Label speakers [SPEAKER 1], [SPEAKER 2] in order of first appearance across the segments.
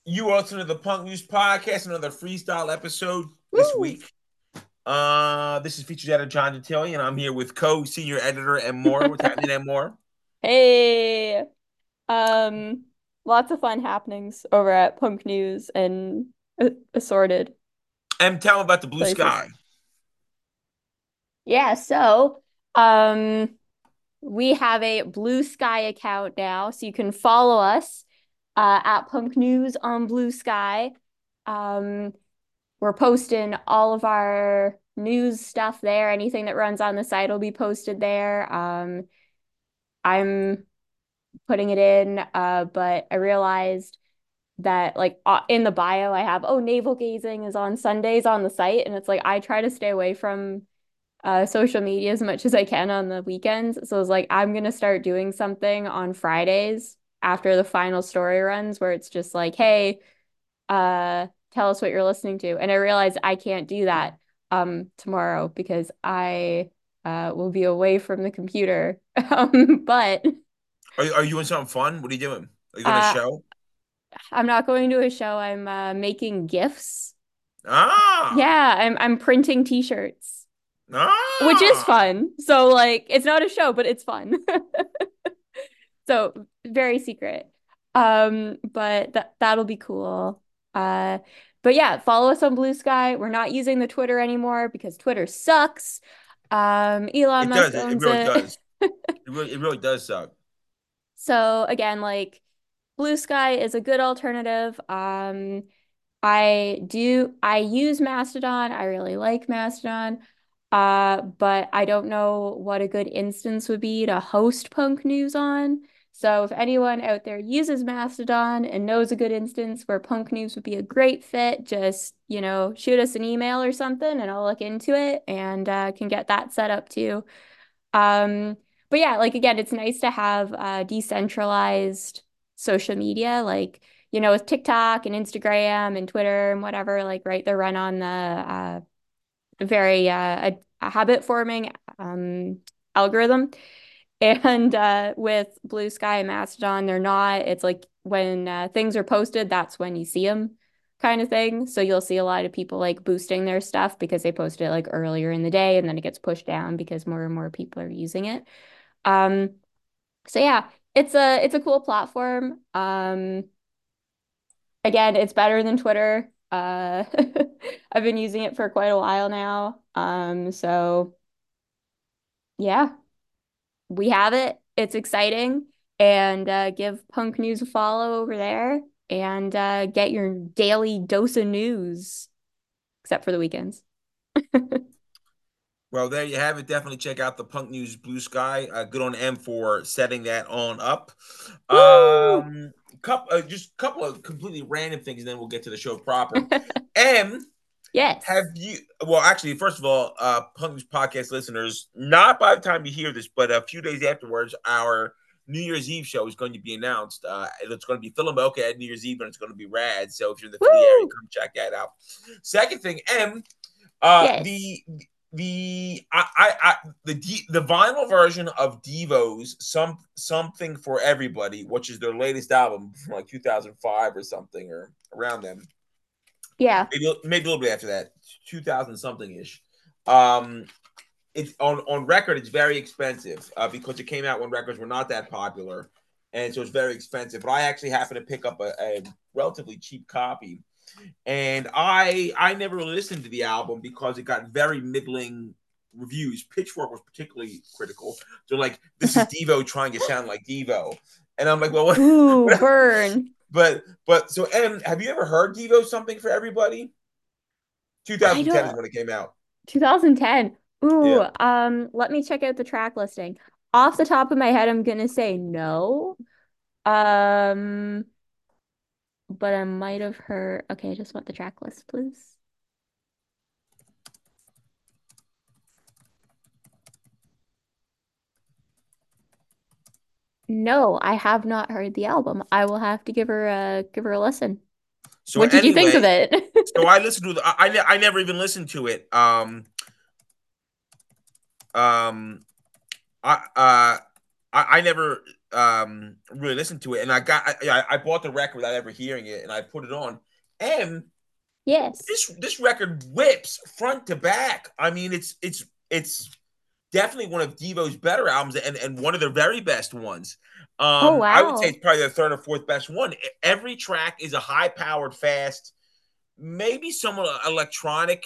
[SPEAKER 1] You are listening to the Punk News Podcast, another freestyle episode this
[SPEAKER 2] Woo!
[SPEAKER 1] week. This is featured editor John Gentili, and I'm here with co-senior editor and more. What's happening and more?
[SPEAKER 2] Hey, um, lots of fun happenings over at Punk News and assorted
[SPEAKER 1] And tell them about the blue
[SPEAKER 2] places.
[SPEAKER 1] sky.
[SPEAKER 2] Yeah, so um, we have a Blue Sky account now, so you can follow us at Punk News on Blue Sky. Um, we're posting all of our news stuff there. Anything that runs on the site will be posted there. I'm putting it in, but I realized that in the bio I have, oh, navel gazing is on Sundays on the site, and it's like I try to stay away from social media as much as I can on the weekends. So it's like I'm gonna start doing something on Fridays after the final story runs where it's just like, hey, tell us what you're listening to. And I realized I can't do that tomorrow because I will be away from the computer. But
[SPEAKER 1] Are you doing something fun? What are you doing? Are you going to
[SPEAKER 2] uh
[SPEAKER 1] show?
[SPEAKER 2] I'm not going to a show. I'm making GIFs.
[SPEAKER 1] Ah,
[SPEAKER 2] Yeah, I'm printing t-shirts, which is
[SPEAKER 1] ah.
[SPEAKER 2] fun. So like it's not a show, but it's fun. So very secret. But that'll be cool. Uh, but yeah, follow us on Blue Sky. We're not using the Twitter anymore because Twitter sucks. Elon
[SPEAKER 1] It
[SPEAKER 2] Musk
[SPEAKER 1] does. It
[SPEAKER 2] owns
[SPEAKER 1] really
[SPEAKER 2] it.
[SPEAKER 1] does. It really does suck.
[SPEAKER 2] So again, like Blue Sky is a good alternative. I use Mastodon. I really like Mastodon. But I don't know what a good instance would be to host Punk News on. So if anyone out there uses Mastodon and knows a good instance where Punk News would be a great fit, just, shoot us an email or something and I'll look into it and can get that set up too. Um, but yeah, like again, it's nice to have decentralized social media, like, with TikTok and Instagram and Twitter and whatever, like, right, they're run on the very a habit forming algorithm. And with Blue Sky and Mastodon, they're not. It's like when things are posted, that's when you see them kind of thing. So you'll see a lot of people like boosting their stuff because they posted it like earlier in the day and then it gets pushed down because more and more people are using it. Um, so yeah, it's a cool platform. Again, it's better than Twitter. I've been using it for quite a while now. So yeah, we have it. It's exciting. And give Punk News a follow over there and get your daily dose of news, except for the weekends.
[SPEAKER 1] Well, there you have it. Definitely check out the Punk News Blue Sky. Good on M for setting that on up.
[SPEAKER 2] Woo!
[SPEAKER 1] Just a couple of completely random things, and then we'll get to the show proper. M, have
[SPEAKER 2] Yes.
[SPEAKER 1] you? Well, actually, first of all, Punk News Podcast listeners, not by the time you hear this, but a few days afterwards, our New Year's Eve show is going to be announced. It's going to be Philadelphia at New Year's Eve, and it's going to be rad. So if you're in the Philly area,
[SPEAKER 2] Woo!
[SPEAKER 1] come check that out. Second thing, M,
[SPEAKER 2] Yes.
[SPEAKER 1] the the vinyl version of Devo's something for everybody, which is their latest album from like 2005 or something or around then.
[SPEAKER 2] Yeah.
[SPEAKER 1] Maybe a little bit after that, 2000 something ish. Um, it's on record. It's very expensive because it came out when records were not that popular, and so it's very expensive. But I actually happened to pick up a relatively cheap copy, and I never really listened to the album because it got very middling reviews. Pitchfork was particularly critical. They're like, "This is Devo trying to sound like Devo," and I'm like, "Well, what?"
[SPEAKER 2] Ooh, burn.
[SPEAKER 1] but so, M, have you ever heard Devo Something for Everybody?
[SPEAKER 2] I
[SPEAKER 1] 2010 is
[SPEAKER 2] don't.
[SPEAKER 1] when it came out.
[SPEAKER 2] 2010. Ooh,
[SPEAKER 1] Yeah.
[SPEAKER 2] let me check out the track listing. Off the top of my head, I'm gonna say no. Um, but I might have heard. Okay, I just want the track list, please. No, I have not heard the album. I will have to give her a listen.
[SPEAKER 1] So
[SPEAKER 2] What did you think of
[SPEAKER 1] anyway,
[SPEAKER 2] it?
[SPEAKER 1] so I listened to I never even listened to it. Um, I I never. really listened to it, and I bought the record without ever hearing it, and I put it on, and
[SPEAKER 2] Yes.
[SPEAKER 1] this record whips front to back. I mean, it's definitely one of Devo's better albums, and one of their very best ones.
[SPEAKER 2] Oh,
[SPEAKER 1] I would say it's
[SPEAKER 2] wow.
[SPEAKER 1] probably their third or fourth best one. Every track is a high powered, fast, maybe somewhat electronic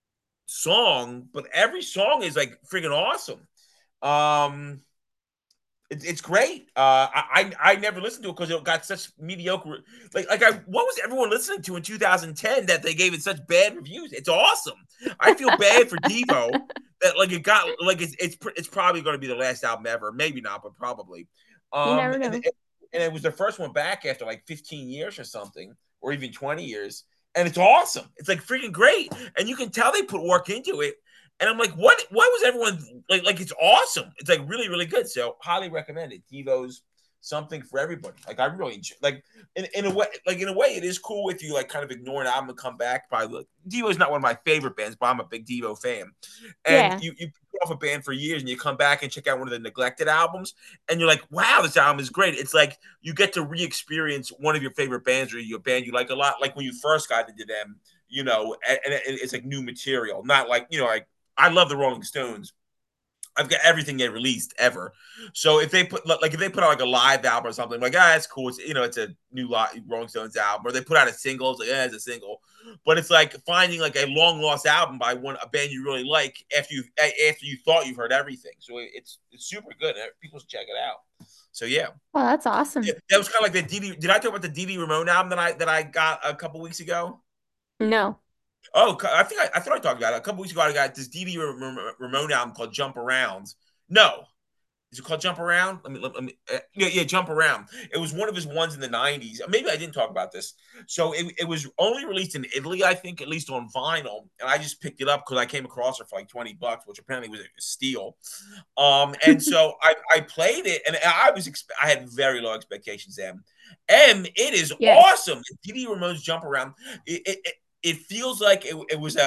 [SPEAKER 1] song, but every song is like freaking awesome. Um, it's great. I never listened to it because it got such mediocre. What was everyone listening to in 2010 that they gave it such bad reviews? It's awesome. I feel bad for Devo that like it got like it's probably going to be the last album ever. Maybe not, but probably.
[SPEAKER 2] You
[SPEAKER 1] Um,
[SPEAKER 2] never
[SPEAKER 1] and,
[SPEAKER 2] know.
[SPEAKER 1] and it was the first one back after like 15 years or something, or even 20 years, and it's awesome. It's like freaking great, and you can tell they put work into it. And I'm like, what? Why was everyone like? Like it's awesome. It's like really, really good. So highly recommend it. Devo's something for everybody. Like I really enjoy, like in a way, it is cool if you like kind of ignore an album and come back. By look, Devo's not one of my favorite bands, but I'm a big Devo fan. And
[SPEAKER 2] Yeah.
[SPEAKER 1] you put off a band for years and you come back and check out one of the neglected albums, and you're like, wow, this album is great. It's like you get to re-experience one of your favorite bands or your band you like a lot, like when you first got into them. And it's like new material, not like like I love the Rolling Stones. I've got everything they released ever. So if they put out like a live album or something, like that's cool. It's a new Rolling Stones album, or they put out a single. It's like it's a single, but it's like finding like a long lost album by a band you really like after you thought you've heard everything. So it's super good. People should check it out. So yeah,
[SPEAKER 2] Oh, that's awesome.
[SPEAKER 1] that was kind of like the Didi. Did I talk about the Didi Ramone album that I got a couple weeks ago?
[SPEAKER 2] No.
[SPEAKER 1] Oh, I thought I talked about it a couple weeks ago. I got this Dee Ramone album called Jump Around. No, is it called Jump Around? Yeah, Jump Around. It was one of his ones in the '90s. Maybe I didn't talk about this. So it was only released in Italy, I think, at least on vinyl, and I just picked it up because I came across it for like $20, which apparently was a steal. And so I played it, and I had very low expectations. And it is
[SPEAKER 2] Yes.
[SPEAKER 1] awesome. Didi Ramone's Jump Around. It feels like it was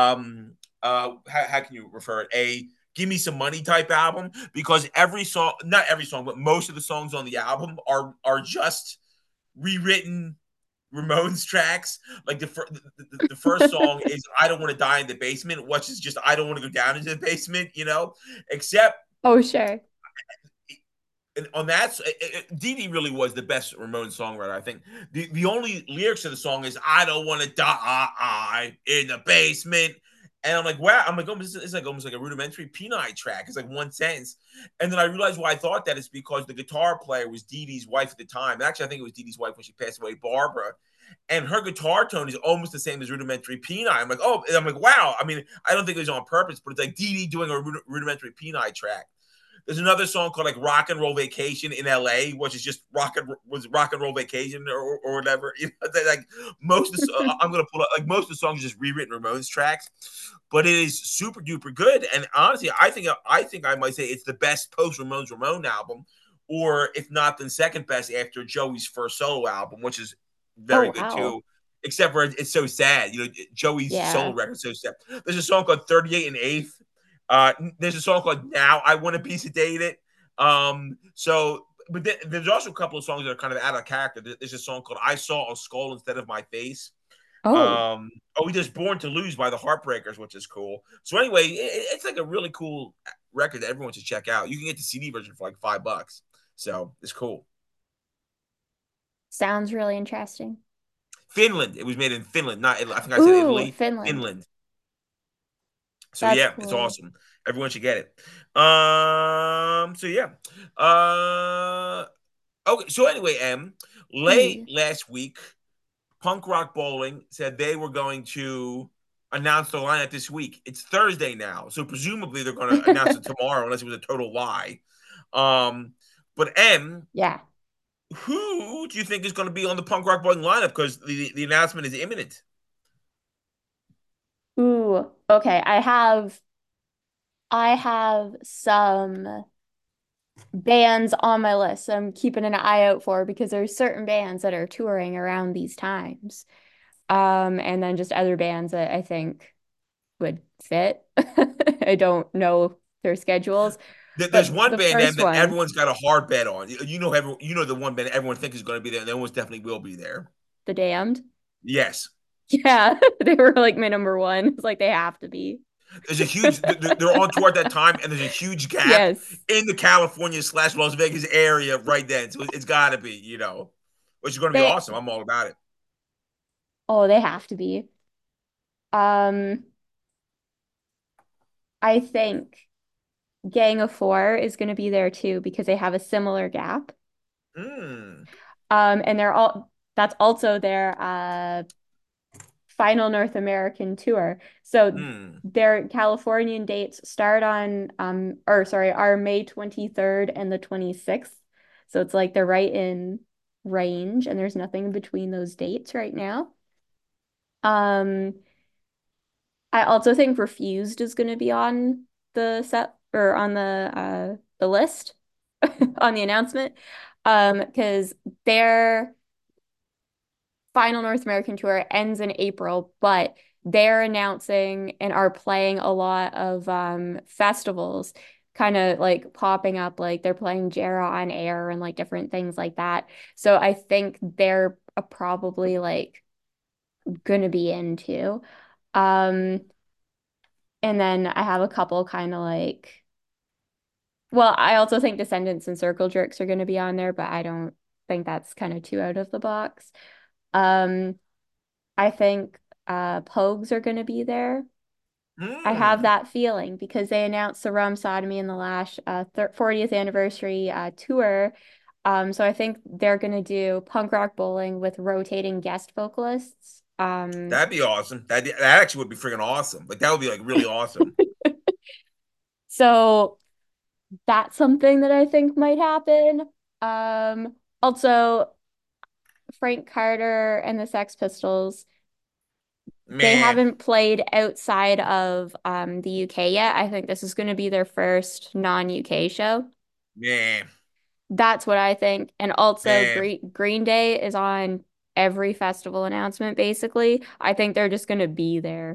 [SPEAKER 1] how can you refer it, a give me some money type album, because every song, not every song, but most of the songs on the album are just rewritten Ramones tracks. Like the first song is I Don't Want to Die in the Basement, which is just I don't want to go down into the basement, except
[SPEAKER 2] Oh, sure.
[SPEAKER 1] on that, Dee Dee really was the best Ramones songwriter. I think the only lyrics of the song is "I don't want to die in the basement," and I'm like, wow. I'm like, oh, it's like almost like a rudimentary P.I. track. It's like one sentence, and then I realized why I thought that is because the guitar player was Dee Dee's wife at the time. Actually, I think it was Dee Dee's wife when she passed away, Barbara. And her guitar tone is almost the same as rudimentary P.I. I'm like, oh, and I'm like, wow. I mean, I don't think it was on purpose, but it's like Dee Dee doing a rudimentary P.I. track. There's another song called like Rock and Roll Vacation in LA, which is just rock and roll vacation or whatever. Like most of I'm gonna pull up like most of the songs are just rewritten Ramones tracks, but it is super duper good. And honestly, I think I might say it's the best post Ramones Ramone album, or if not, then second best after Joey's first solo album, which is
[SPEAKER 2] Oh,
[SPEAKER 1] very good
[SPEAKER 2] wow.
[SPEAKER 1] too. Except for it's so sad, Joey's
[SPEAKER 2] Yeah.
[SPEAKER 1] solo record so sad. There's a song called 38 and Eighth. There's a song called "Now I Want a Piece of Dated." But there's also a couple of songs that are kind of out of character. There's a song called "I Saw a Skull Instead of My Face."
[SPEAKER 2] Oh,
[SPEAKER 1] We Just Born to Lose by the Heartbreakers, which is cool. So anyway, it's like a really cool record that everyone should check out. You can get the CD version for like $5, so it's cool.
[SPEAKER 2] sounds really interesting.
[SPEAKER 1] Finland. It was made in Finland, not Italy. I think I said
[SPEAKER 2] Ooh,
[SPEAKER 1] Italy.
[SPEAKER 2] Finland.
[SPEAKER 1] Finland. So
[SPEAKER 2] That's
[SPEAKER 1] yeah, it's
[SPEAKER 2] cool.
[SPEAKER 1] awesome. Everyone should get it. So yeah. Okay. So anyway, late
[SPEAKER 2] Mm.
[SPEAKER 1] last week, Punk Rock Bowling said they were going to announce the lineup this week. It's Thursday now, so presumably they're going to announce it tomorrow, unless it was a total lie. But
[SPEAKER 2] Yeah.
[SPEAKER 1] who do you think is going to be on the Punk Rock Bowling lineup? Because the announcement is imminent.
[SPEAKER 2] Ooh, okay. I have some bands on my list I'm keeping an eye out for because there's certain bands that are touring around these times. And then just other bands that I think would fit. I don't know their schedules.
[SPEAKER 1] There's one
[SPEAKER 2] The
[SPEAKER 1] band
[SPEAKER 2] first
[SPEAKER 1] that
[SPEAKER 2] one,
[SPEAKER 1] everyone's got a hard bet on. You know the one band everyone thinks is going to be there, and they almost definitely will be there.
[SPEAKER 2] The Damned.
[SPEAKER 1] Yes.
[SPEAKER 2] Yeah, they were like my number one. It's like they have to be.
[SPEAKER 1] There's a huge. They're on tour at that time, and there's a huge gap
[SPEAKER 2] Yes.
[SPEAKER 1] in the California/Las Vegas area right then. So it's got to be, which is going to be
[SPEAKER 2] They
[SPEAKER 1] awesome. I'm all about it.
[SPEAKER 2] oh, they have to be. Um, I think Gang of Four is going to be there too because they have a similar gap.
[SPEAKER 1] Mm,
[SPEAKER 2] And they're all that's also their final North American tour. So
[SPEAKER 1] mm.
[SPEAKER 2] their Californian dates start on or sorry, are May 23rd and the 26th. So it's like they're right in range and there's nothing between those dates right now. Um, I also think Refused is going to be on the set or on the list on the announcement. Because their final North American tour ends in April, but they're announcing and are playing a lot of festivals, kind of like popping up, like they're playing Jera on Air and like different things like that. So I think they're probably like gonna be into. Um, and then I have a couple kind of like, well, I also think Descendants and Circle Jerks are gonna be on there, but I don't think that's kind of too out of the box. Um, I think Pogues are going to be there. I have
[SPEAKER 1] Mm.
[SPEAKER 2] that feeling because they announced the Rum Sodomy and the Lash 40th anniversary tour. So I think they're going to do punk rock bowling with rotating guest vocalists.
[SPEAKER 1] That'd be awesome. That actually would be freaking awesome. Like that would be like really awesome.
[SPEAKER 2] So that's something that I think might happen. Also, Frank Carter and the Sex Pistols. They
[SPEAKER 1] Man,
[SPEAKER 2] haven't played outside of the UK yet. I think this is going to be their first non-UK show.
[SPEAKER 1] man,
[SPEAKER 2] That's what I think. And also,
[SPEAKER 1] man.
[SPEAKER 2] Green Day is on every festival announcement, basically. I think they're just going to be there.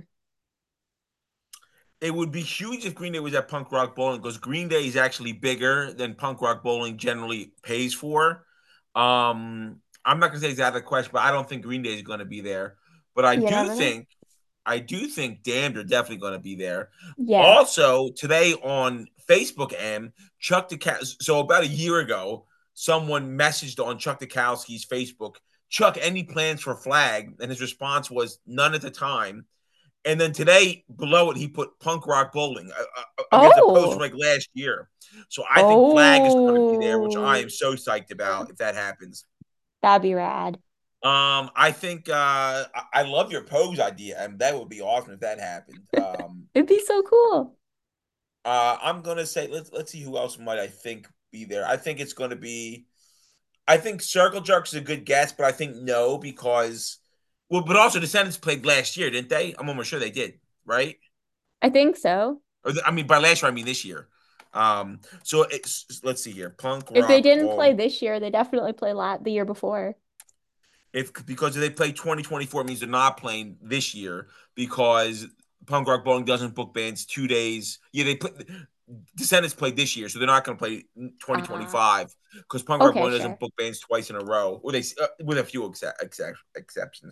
[SPEAKER 1] It would be huge if Green Day was at Punk Rock Bowling because Green Day is actually bigger than Punk Rock Bowling generally pays for. I'm not gonna say it's out of the question, but I don't think Green Day is going to be there. But
[SPEAKER 2] You never know.
[SPEAKER 1] I do think Damned are definitely going to be there.
[SPEAKER 2] Yeah.
[SPEAKER 1] Also, today on Facebook, Chuck so about a year ago, someone messaged on Chuck Dukowski's Facebook, Chuck, any plans for Flag? And his response was none at the time. And then today, below it, he put Punk Rock Bowling against a post from
[SPEAKER 2] Oh,
[SPEAKER 1] like last year. So I think Flag is going to be there, which I am
[SPEAKER 2] oh,
[SPEAKER 1] so psyched about if that happens.
[SPEAKER 2] that'd be rad.
[SPEAKER 1] I think I love your pose idea, and that would be awesome if that happened.
[SPEAKER 2] It'd be so cool.
[SPEAKER 1] I'm gonna say let's see who else might I think be there. I think it's gonna be. I think Circle Jerks is a good guess, but I think no because but also Descendants played last year, didn't they? I'm almost sure they did, right?
[SPEAKER 2] I think so.
[SPEAKER 1] I mean, by last year I mean this year. So let's see here, punk
[SPEAKER 2] If they
[SPEAKER 1] rock
[SPEAKER 2] didn't
[SPEAKER 1] ball.
[SPEAKER 2] play this year, they definitely play the year before.
[SPEAKER 1] If because they play 2024 means they're not playing this year because punk rock bowling doesn't book bands 2 days. Yeah, they put Descendants played this year, so they're not going to play
[SPEAKER 2] Ah,
[SPEAKER 1] 2025 because punk rock
[SPEAKER 2] okay,
[SPEAKER 1] bowling
[SPEAKER 2] sure.
[SPEAKER 1] doesn't book bands twice in a row, or they with a few exceptions.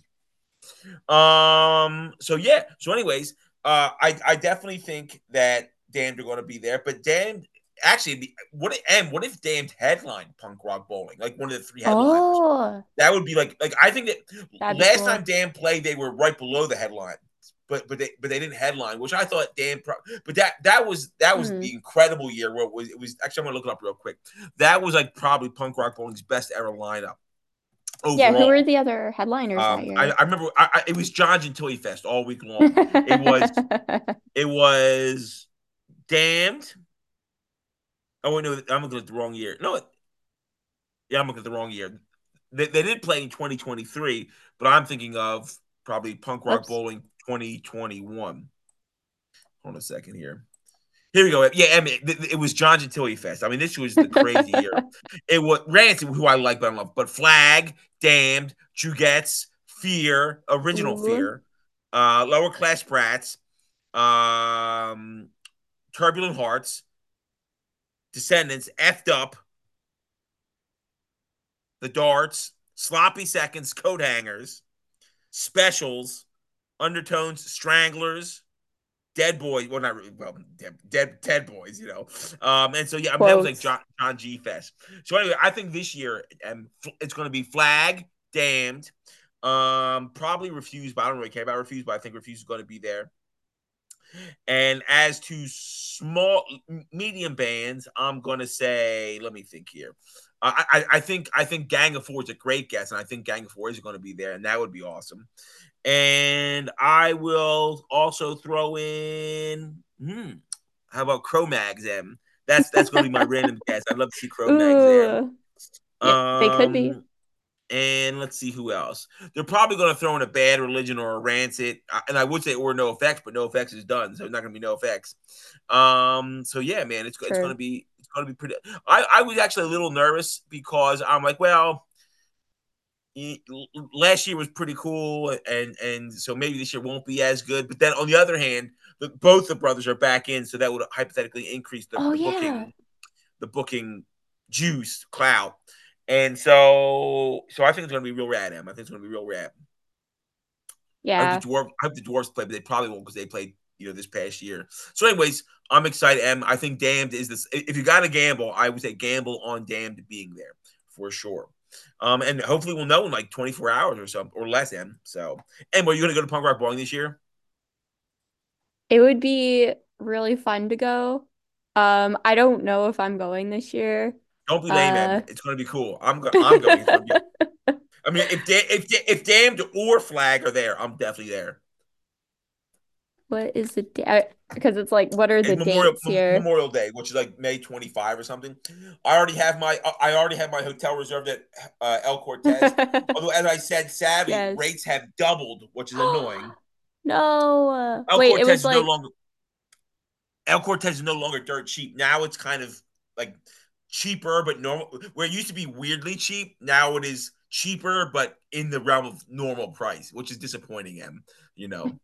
[SPEAKER 1] So yeah. So anyways, I definitely think that Damned are going to be there, but Damned actually what if Damned headline punk rock bowling like one of the three headliners?
[SPEAKER 2] Oh,
[SPEAKER 1] That would be like I think that
[SPEAKER 2] that'd be
[SPEAKER 1] last time
[SPEAKER 2] cool.
[SPEAKER 1] Dan played, they were right below the headline, but they didn't headline, which I thought Dan. But that was the
[SPEAKER 2] Hmm.
[SPEAKER 1] incredible year where it was actually I'm gonna look it up real quick. That was like probably punk rock bowling's best ever lineup
[SPEAKER 2] Yeah, who were
[SPEAKER 1] overall.
[SPEAKER 2] the other headliners that year?
[SPEAKER 1] I remember it was John Gentili Fest all week long. It was Damned. Oh wait, no, I'm looking at the wrong year. No, yeah, I'm looking at the wrong year. They did play in 2023, but I'm thinking of probably Punk Rock
[SPEAKER 2] Oops.
[SPEAKER 1] Bowling 2021. Hold on a second here. Here we go. Yeah, I mean, it was John Gentili Fest. I mean, this was the crazy year. It was Rancid, who I like but I don't love, but Flag, Damned, Jugettes, Fear, Original
[SPEAKER 2] Ooh.
[SPEAKER 1] Fear, Lower Class Brats, um, Turbulent Hearts, Descendants, effed up, the darts, sloppy seconds, coat hangers, specials, undertones, stranglers, dead boys. Well, not really. Well, dead boys. And so yeah, I mean that was like
[SPEAKER 2] Quotes.
[SPEAKER 1] John G Fest. So anyway, I think this year it's going to be Flag, Damned, probably Refused, but I don't really care about Refused. But I think Refused is going to be there. And as to medium bands, I'm gonna say, let me think here. I think Gang of Four is a great guess, and I think Gang of Four is going to be there, and that would be awesome. And I will also throw in. How about Cro-Mags M? That's going to be my random guess. I'd love to see Cro-Mags there.
[SPEAKER 2] Ooh. Yeah, they could be.
[SPEAKER 1] Um, and let's see who else. They're probably going to throw in a Bad Religion or a Rancid, and I would say or NoFX, but NoFX is done, so it's not going to be NoFX. So yeah, man, it's going
[SPEAKER 2] True.
[SPEAKER 1] to be pretty. I was actually a little nervous because I'm like, well, last year was pretty cool, and so maybe this year won't be as good. But then on the other hand, both the brothers are back in, so that would hypothetically increase
[SPEAKER 2] Oh
[SPEAKER 1] the
[SPEAKER 2] yeah.
[SPEAKER 1] booking juice clout. And so I think it's gonna be real rad. I think it's gonna be real rad.
[SPEAKER 2] Yeah.
[SPEAKER 1] I hope the dwarves play, but they probably won't because they played this past year. So, anyways, I'm excited. I think Damned is this. If you got to gamble, I would say gamble on Damned being there for sure. And hopefully we'll know in like 24 hours or something or less. So, and were you gonna go to Punk Rock Bowling this year?
[SPEAKER 2] It would be really fun to go. I don't know if I'm going this year.
[SPEAKER 1] Don't be lame,
[SPEAKER 2] Uh,
[SPEAKER 1] Em. It's gonna be cool. I'm going. It's gonna be. I mean, if Damned or Flag are there, I'm definitely there.
[SPEAKER 2] what is the day? Because it's like, what are the
[SPEAKER 1] It's
[SPEAKER 2] dates here?
[SPEAKER 1] Memorial Day, which is like May 25 or something. I already have my hotel reserved at El Cortez. Although, as I said, sadly,
[SPEAKER 2] Yes.
[SPEAKER 1] rates have doubled, which is annoying.
[SPEAKER 2] No.
[SPEAKER 1] El
[SPEAKER 2] Wait, it
[SPEAKER 1] Cortez
[SPEAKER 2] was
[SPEAKER 1] is no
[SPEAKER 2] like,
[SPEAKER 1] longer El Cortez is no longer dirt cheap. Now it's kind of like cheaper, but normal. Where it used to be weirdly cheap, now it is cheaper, but in the realm of normal price, which is disappointing. You know,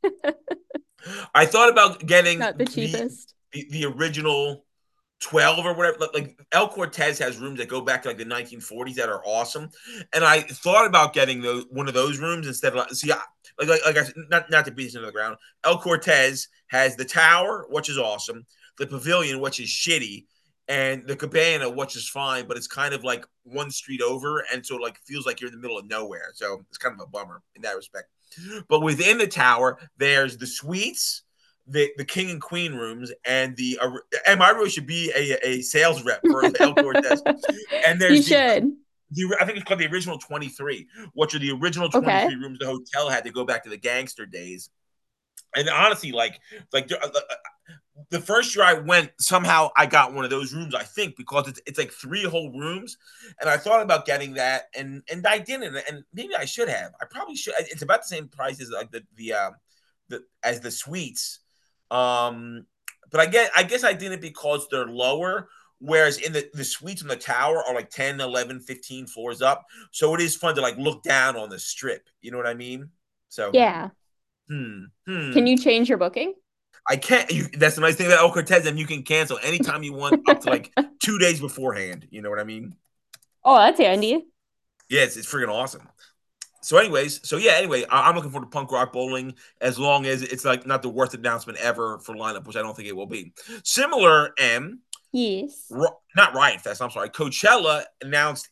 [SPEAKER 1] I thought about getting
[SPEAKER 2] not the cheapest.
[SPEAKER 1] the original 12 or whatever. Like El Cortez has rooms that go back to like the 1940s that are awesome. And I thought about getting one of those rooms instead of see like I said, not to beat this into the ground. El Cortez has the tower, which is awesome, the pavilion, which is shitty, and the cabana, which is fine, but it's kind of like one street over, and so like feels like you're in the middle of nowhere. So it's kind of a bummer in that respect. But within the tower, there's the suites, the king and queen rooms, and and I really should be a sales rep for El Cortez. And
[SPEAKER 2] You
[SPEAKER 1] there's
[SPEAKER 2] should.
[SPEAKER 1] I think it's called the original 23, which are the original
[SPEAKER 2] Okay.
[SPEAKER 1] 23 rooms the hotel had to go back to the gangster days. And honestly, the first year I went, somehow I got one of those rooms. I think because it's like 3 whole rooms, and I thought about getting that, and I didn't, and maybe I should have. I probably should. It's about the same price as like as the suites, but I guess I didn't because they're lower. Whereas in the suites in the tower are like 10, 11, 15 floors up. So it is fun to like look down on the strip. You know what I mean? So,
[SPEAKER 2] Yeah.
[SPEAKER 1] hmm, hmm.
[SPEAKER 2] Can you change your booking?
[SPEAKER 1] I can't. That's the nice thing about El Cortez, and you can cancel anytime you want, up to like 2 days beforehand. You know what I mean?
[SPEAKER 2] Oh, that's handy.
[SPEAKER 1] Yeah, it's freaking awesome. So, anyways, anyway, I'm looking forward to Punk Rock Bowling as long as it's like not the worst announcement ever for lineup, which I don't think it will be. Similar,
[SPEAKER 2] Yes.
[SPEAKER 1] not Riot Fest. I'm sorry, Coachella announced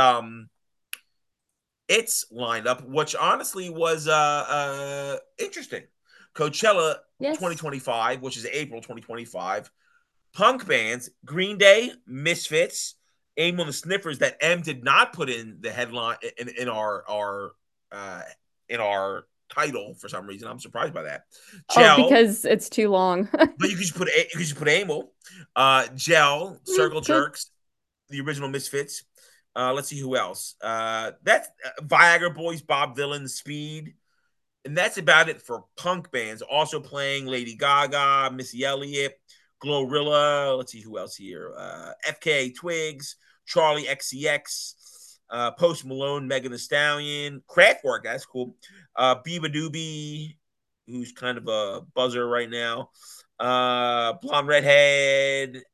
[SPEAKER 1] its lineup, which honestly was interesting. Coachella
[SPEAKER 2] Yes.
[SPEAKER 1] 2025, which is April 2025. Punk bands, Green Day, Misfits, Aim on the Sniffers that M did not put in the headline in uh, our title for some reason. I'm surprised by that.
[SPEAKER 2] Oh,
[SPEAKER 1] Gel,
[SPEAKER 2] because it's too long.
[SPEAKER 1] but you could just put Amel, Gel, Circle
[SPEAKER 2] Good.
[SPEAKER 1] Jerks, the original Misfits. Let's see who else. That's Viagra Boys, Bob Dylan, Speed, and that's about it for punk bands. Also playing Lady Gaga, Missy Elliott, Glorilla. Let's see who else here. FKA Twigs, Charlie XCX, Post Malone, Megan Thee Stallion, Kraftwerk. That's cool. Biba Doobie, who's kind of a buzzer right now. Blonde Redhead,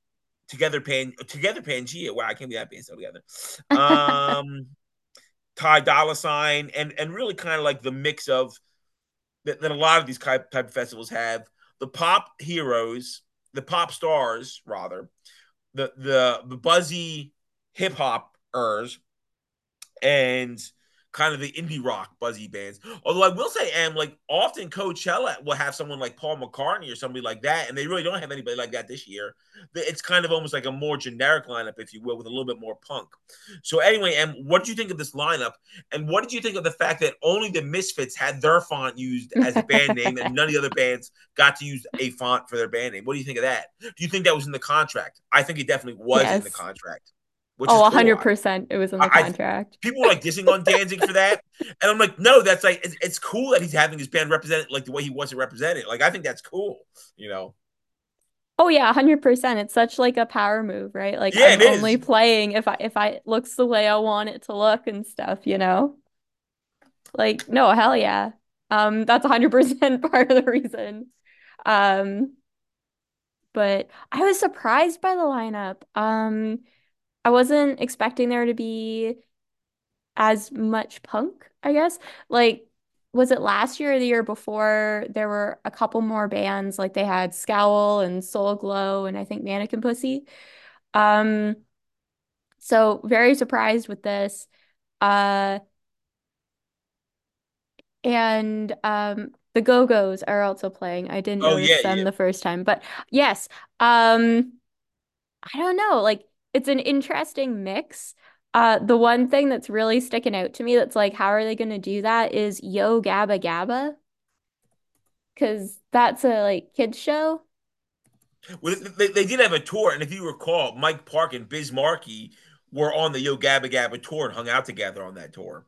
[SPEAKER 1] Together Pangea. Wow, I can't be that band still together. Um, Ty Dolla Sign, and really kind of like the mix of that a lot of these type of festivals have. The pop heroes, the pop stars rather, the buzzy hip hopers, and kind of the indie rock buzzy bands. Although I will say, like often Coachella will have someone like Paul McCartney or somebody like that, and they really don't have anybody like that this year. It's kind of almost like a more generic lineup, if you will, with a little bit more punk. So anyway, what did you think of this lineup? And what did you think of the fact that only the Misfits had their font used as a band name, and none of the other bands got to use a font for their band name? What do you think of that? Do you think that was in the contract? I think it definitely was in the
[SPEAKER 2] Yes.
[SPEAKER 1] contract, which
[SPEAKER 2] Oh,
[SPEAKER 1] is cool.
[SPEAKER 2] 100% it was in the
[SPEAKER 1] I
[SPEAKER 2] contract.
[SPEAKER 1] people were like dissing on Danzig for that, and I'm like, no, that's like it's cool that he's having his band represented like the way he wants to represent it. Like I think that's cool, you know.
[SPEAKER 2] Oh yeah, 100%. It's such like a power move, right? Like
[SPEAKER 1] Yeah,
[SPEAKER 2] I'm
[SPEAKER 1] it
[SPEAKER 2] only
[SPEAKER 1] is.
[SPEAKER 2] playing if I it looks the way I want it to look and stuff, you know? Like no, hell yeah. That's 100% part of the reason. Um, but I was surprised by the lineup. I wasn't expecting there to be as much punk, I guess. Like, was it last year or the year before? There were a couple more bands, like they had Scowl and Soul Glow and I think Mannequin Pussy. Um, so very surprised with this. Uh, and the Go-Go's are also playing. I didn't
[SPEAKER 1] Oh
[SPEAKER 2] notice
[SPEAKER 1] yeah,
[SPEAKER 2] them
[SPEAKER 1] yeah.
[SPEAKER 2] the first time, but yes. I don't know, like it's an interesting mix. The one thing that's really sticking out to me that's like, how are they going to do that is Yo Gabba Gabba, because that's a like kids show.
[SPEAKER 1] Well, they did have a tour, and if you recall, Mike Park and Biz Markie were on the Yo Gabba Gabba tour and hung out together on that tour.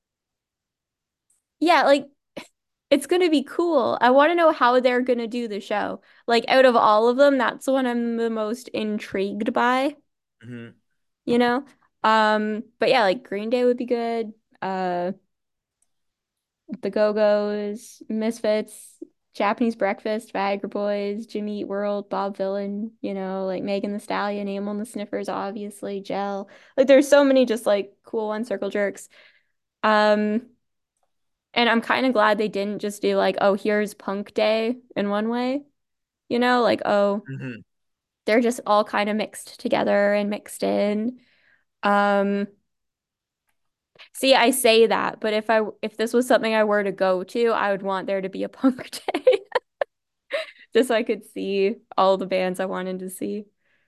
[SPEAKER 2] Yeah, like it's going to be cool. I want to know how they're going to do the show. Like out of all of them, that's the one I'm the most intrigued by,
[SPEAKER 1] Mm-hmm.
[SPEAKER 2] you know? But yeah, like Green Day would be good. Uh, the Go-Go's, Misfits, Japanese Breakfast, Viagra Boys, Jimmy Eat World, Bob Villain, you know, like Megan the Stallion, Amon the Sniffers, obviously, Gel. Like there's so many just like cool one circle jerks. Um, and I'm kind of glad they didn't just do like, oh, here's Punk Day in one way, you know, like, oh,
[SPEAKER 1] Mm-hmm.
[SPEAKER 2] they're just all kind of mixed together and mixed in. Um, See, I say that, but if this was something I were to go to, I would want there to be a punk day. Just so I could see all the bands I wanted to see.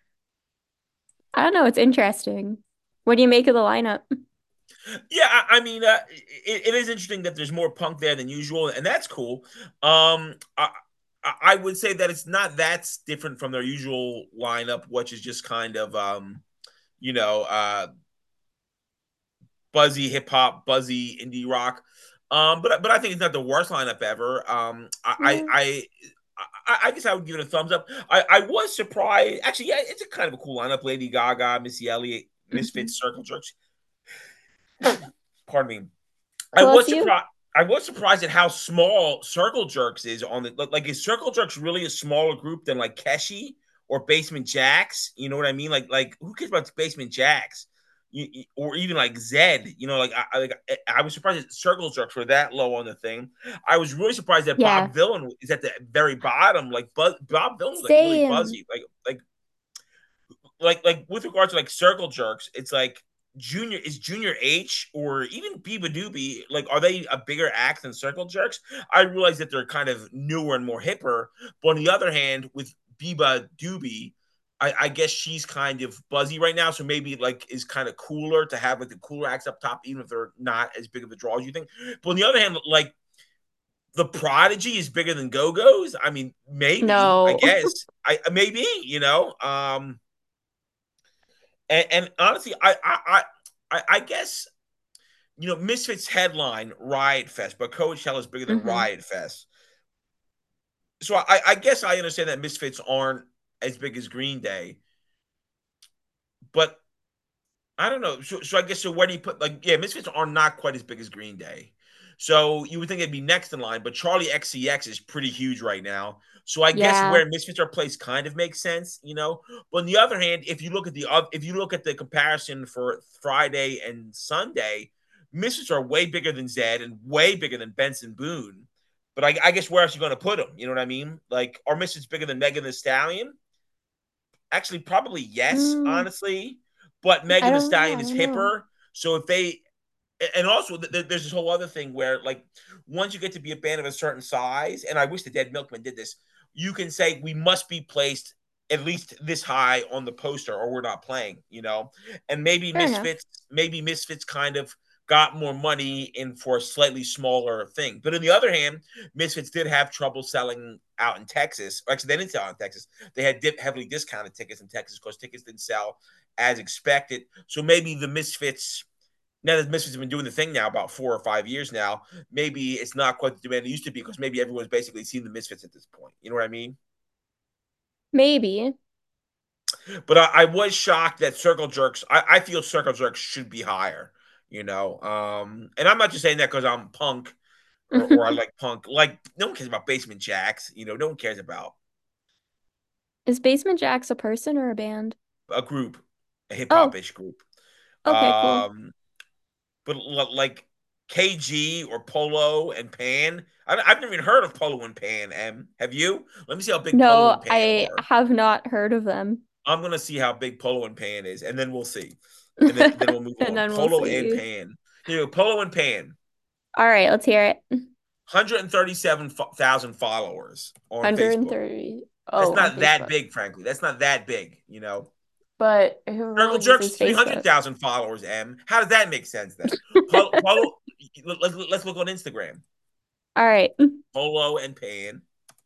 [SPEAKER 2] I don't know, it's interesting. What do you make of the lineup?
[SPEAKER 1] Yeah, I mean, it is interesting that there's more punk there than usual, and that's cool. I would say that it's not that different from their usual lineup, which is just kind of, you know, buzzy hip hop, buzzy indie rock. But I think it's not the worst lineup ever.
[SPEAKER 2] Yeah.
[SPEAKER 1] I guess I would give it a thumbs up. I was surprised. Actually, yeah, it's a kind of a cool lineup. Lady Gaga, Missy Elliott,
[SPEAKER 2] Mhm.
[SPEAKER 1] Misfits, Circle Jerks. Pardon me. I was
[SPEAKER 2] Bless you.
[SPEAKER 1] surprised. I was surprised at how small Circle Jerks is on the like. Is Circle Jerks really a smaller group than like Keshi or Basement Jacks? You know what I mean? Like who cares about Basement Jacks? Or even like Zed, you know, I was surprised that Circle Jerks were that low on the thing. I was really surprised that
[SPEAKER 2] Yeah.
[SPEAKER 1] Bob Villain is at the very bottom. Like Bob Villain was like really
[SPEAKER 2] Same.
[SPEAKER 1] buzzy. Like with regards to like Circle Jerks, it's like Junior H or even Biba Doobie, like are they a bigger act than Circle Jerks? I realize that they're kind of newer and more hipper, but on the other hand, with Biba Doobie, I guess she's kind of buzzy right now, so maybe like is kind of cooler to have like the cooler acts up top, even if they're not as big of a draw as you think. But on the other hand, like the Prodigy is bigger than Go Go's. I mean, maybe, I
[SPEAKER 2] No.
[SPEAKER 1] guess, I maybe, you know. And honestly, I guess Misfits headline Riot Fest, but Coachella is bigger than
[SPEAKER 2] hmm
[SPEAKER 1] Riot Fest. So I guess I understand that Misfits aren't as big as Green Day, but I don't know. So I guess where do you put like Misfits are not quite as big as Green Day. So you would think it'd be next in line, but Charlie XCX is pretty huge right now. So I guess
[SPEAKER 2] Yeah.
[SPEAKER 1] where Misfits are placed kind of makes sense, you know. But on the other hand, if you look at the comparison for Friday and Sunday, Misfits are way bigger than Zed and way bigger than Benson Boone. But I guess where else are you going to put them? You know what I mean? Like, are Misfits bigger than Megan the Stallion? Actually, probably yes,
[SPEAKER 2] Mm,
[SPEAKER 1] honestly. But
[SPEAKER 2] I
[SPEAKER 1] Megan the
[SPEAKER 2] don't know.
[SPEAKER 1] Stallion
[SPEAKER 2] I
[SPEAKER 1] is
[SPEAKER 2] don't know.
[SPEAKER 1] hipper. So if they and also there's this whole other thing where like once you get to be a band of a certain size, and I wish the Dead Milkmen did this, you can say we must be placed at least this high on the poster or we're not playing, you know. And
[SPEAKER 2] Fair enough.
[SPEAKER 1] maybe Misfits kind of got more money in for a slightly smaller thing. But on the other hand, Misfits did have trouble selling out in Texas. Actually, they didn't sell out in Texas. They had heavily discounted tickets in Texas because tickets didn't sell as expected. So maybe the Misfits, now that Misfits have been doing the thing now about 4 or 5 years now, maybe it's not quite the demand it used to be because maybe everyone's basically seen the Misfits at this point. You know what I mean?
[SPEAKER 2] Maybe.
[SPEAKER 1] But I was shocked that Circle Jerks. I feel Circle Jerks should be higher. You know, and I'm not just saying that because I'm punk or I like punk. Like no one cares about Basement Jacks. You know, no one cares about
[SPEAKER 2] Is Basement Jacks a person or a band?
[SPEAKER 1] a group, a hip hop
[SPEAKER 2] Oh,
[SPEAKER 1] ish group.
[SPEAKER 2] okay, cool.
[SPEAKER 1] Um, but like KG or Polo and Pan. I've never even heard of Polo and Pan. Have you? Let me see how big Polo and
[SPEAKER 2] No,
[SPEAKER 1] Pan
[SPEAKER 2] I
[SPEAKER 1] are.
[SPEAKER 2] have not heard of them.
[SPEAKER 1] I'm gonna see how big Polo and Pan is, and then we'll see, and then we'll move
[SPEAKER 2] And
[SPEAKER 1] on.
[SPEAKER 2] then we'll
[SPEAKER 1] Polo and
[SPEAKER 2] see.
[SPEAKER 1] Pan. Here, Polo and Pan.
[SPEAKER 2] All right, let's hear it.
[SPEAKER 1] 137,000 followers on Facebook.
[SPEAKER 2] 130.
[SPEAKER 1] That's
[SPEAKER 2] Oh, on
[SPEAKER 1] not that
[SPEAKER 2] Facebook.
[SPEAKER 1] big, frankly. That's not that big, you know.
[SPEAKER 2] But who
[SPEAKER 1] Circle
[SPEAKER 2] really
[SPEAKER 1] Jerks,
[SPEAKER 2] uses Facebook?
[SPEAKER 1] 300,000 followers. How does that make sense then? Polo, let's look on Instagram.
[SPEAKER 2] All right.
[SPEAKER 1] Polo and Pan.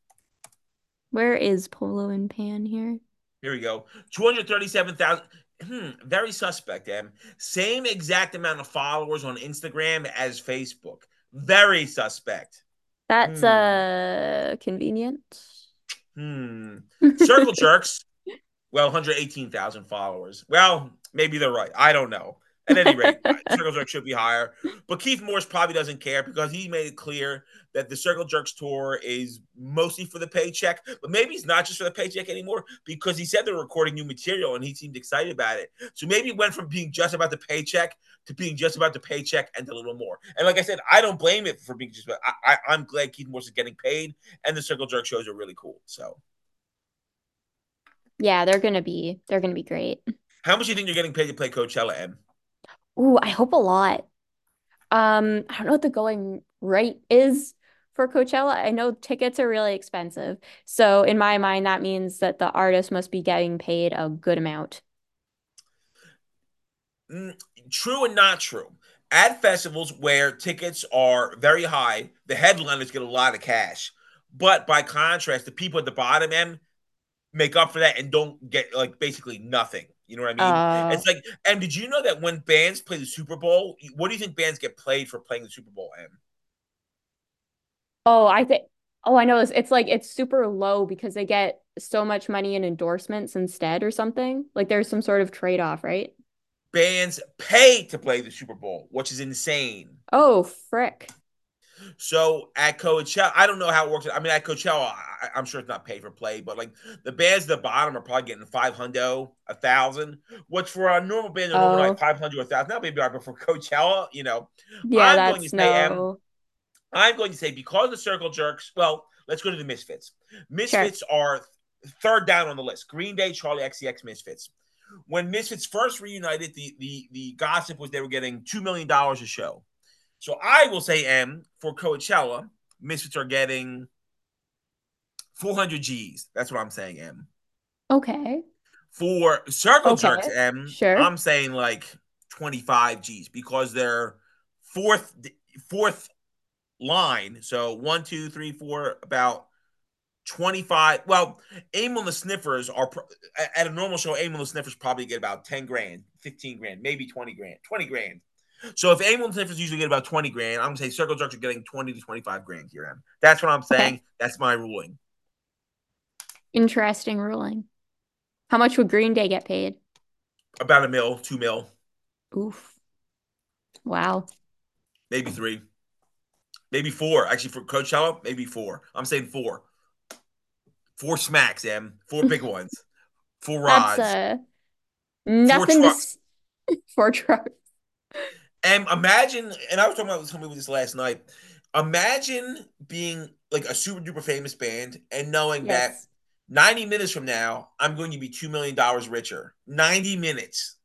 [SPEAKER 2] Where is Polo and Pan here?
[SPEAKER 1] Here we go. 237,000. Very suspect, Em. Same exact amount of followers on Instagram as Facebook. Very suspect.
[SPEAKER 2] That's
[SPEAKER 1] Hmm.
[SPEAKER 2] convenient.
[SPEAKER 1] Hmm. Circle Jerks. Well, 118,000 followers. Well, maybe they're right. I don't know. At any rate, Circle Jerks should be higher. But Keith Morris probably doesn't care because he made it clear that the Circle Jerks tour is mostly for the paycheck. But maybe it's not just for the paycheck anymore because he said they're recording new material and he seemed excited about it. So maybe it went from being just about the paycheck to being just about the paycheck and a little more. And like I said, I don't blame it for being just about. I'm glad Keith Morris is getting paid and the Circle Jerk shows are really cool. So,
[SPEAKER 2] Yeah, they're gonna be great.
[SPEAKER 1] how much do you think you're getting paid to play Coachella, Em?
[SPEAKER 2] Ooh, I hope a lot. I don't know what the going rate is for Coachella. I know tickets are really expensive. So in my mind, that means that the artist must be getting paid a good amount.
[SPEAKER 1] Mm, true and not true. At festivals where tickets are very high, the headliners get a lot of cash. But by contrast, the people at the bottom end make up for that and don't get like basically nothing. You know what I mean?
[SPEAKER 2] Uh,
[SPEAKER 1] It's like, and did you know that when bands play the Super Bowl, what do you think bands get played for playing the Super Bowl? M?
[SPEAKER 2] oh, I know this. It's like it's super low because they get so much money in endorsements instead or something. Like there's some sort of trade-off, right?
[SPEAKER 1] Bands pay to play the Super Bowl, which is insane.
[SPEAKER 2] Oh, frick.
[SPEAKER 1] So at Coachella, I don't know how it works. I mean, at Coachella, I'm sure it's not pay for play, but like the bands at the bottom are probably getting 500, 1,000, which for a normal band, a normal night,
[SPEAKER 2] Oh,
[SPEAKER 1] 500, 1,000. That may be right, but for Coachella, you know,
[SPEAKER 2] yeah,
[SPEAKER 1] I'm going to
[SPEAKER 2] that's
[SPEAKER 1] say,
[SPEAKER 2] no.
[SPEAKER 1] I'm going to say because the Circle Jerks. Well, let's go to the Misfits.
[SPEAKER 2] Sure.
[SPEAKER 1] Misfits are third down on the list. Green Day, Charlie XCX, Misfits. When Misfits first reunited, the gossip was they were getting $2 million a show. So I will say M for Coachella, Misfits are getting 400 G's. That's what I'm saying, M.
[SPEAKER 2] Okay.
[SPEAKER 1] For Circle Jerks,
[SPEAKER 2] Okay.
[SPEAKER 1] M,
[SPEAKER 2] Sure.
[SPEAKER 1] I'm saying like 25 G's because they're fourth fourth line. So one, two, three, four, about 25. Well, Aim on the Sniffers are at a normal show, Aim on the Sniffers probably get about 10 grand, 15 grand, maybe 20 grand, 20 grand. So if Aim on the Sniffers usually get about 20 grand, I'm going to say Circle Jerks are getting 20 to 25 grand here. Em. That's what I'm
[SPEAKER 2] Okay.
[SPEAKER 1] saying. That's my ruling.
[SPEAKER 2] Interesting ruling. How much would Green Day get paid?
[SPEAKER 1] About a mil, 2 mil,
[SPEAKER 2] Oof. Wow.
[SPEAKER 1] maybe three. maybe four. Actually, for Coachella, maybe four. I'm saying four. Four smacks, Em. Four big ones. Four
[SPEAKER 2] That's
[SPEAKER 1] rods. Four
[SPEAKER 2] nothing to
[SPEAKER 1] trucks.
[SPEAKER 2] for truck.
[SPEAKER 1] And imagine, and I was talking about somebody with this last night. Imagine being like a super duper famous band and knowing that
[SPEAKER 2] Yes.
[SPEAKER 1] 90 minutes from now, I'm going to be $2 million richer. 90 minutes.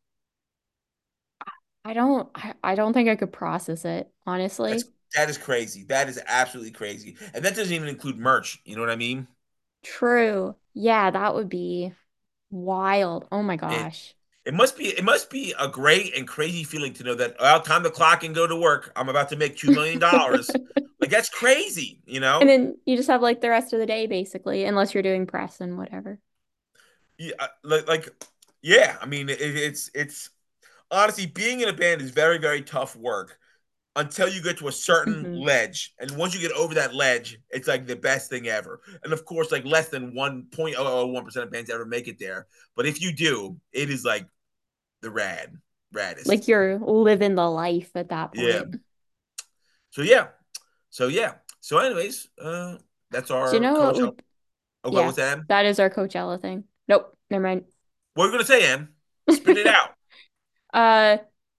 [SPEAKER 2] I don't think I could process it,
[SPEAKER 1] That's
[SPEAKER 2] honestly.
[SPEAKER 1] that is crazy. That is absolutely crazy. And that doesn't even include merch. You know what I mean?
[SPEAKER 2] True. Yeah, that would be wild. Oh my
[SPEAKER 1] It
[SPEAKER 2] gosh.
[SPEAKER 1] it must be a great and crazy feeling to know that well, time to clock and go to work. I'm about to make $2 million. Like that's crazy, you
[SPEAKER 2] And
[SPEAKER 1] know?
[SPEAKER 2] then you just have like the rest of the day basically, unless you're doing press and whatever.
[SPEAKER 1] Yeah, yeah. I mean, it's honestly being in a band is very very tough work until you get to a certain
[SPEAKER 2] Hmm.
[SPEAKER 1] ledge, and once you get over that ledge, it's like the best thing ever. And of course, like less than 1.001% of bands ever make it there. But if you do, it is like the raddest.
[SPEAKER 2] Like you're living the life at that
[SPEAKER 1] Yeah.
[SPEAKER 2] point.
[SPEAKER 1] So yeah. So yeah. So anyways, that's
[SPEAKER 2] Do you
[SPEAKER 1] our
[SPEAKER 2] know what
[SPEAKER 1] coach.
[SPEAKER 2] would
[SPEAKER 1] Oh, what
[SPEAKER 2] yeah,
[SPEAKER 1] was that?
[SPEAKER 2] that is our Coachella thing. Nope, never mind.
[SPEAKER 1] What are you gonna say, Em? Spit it out.
[SPEAKER 2] Uh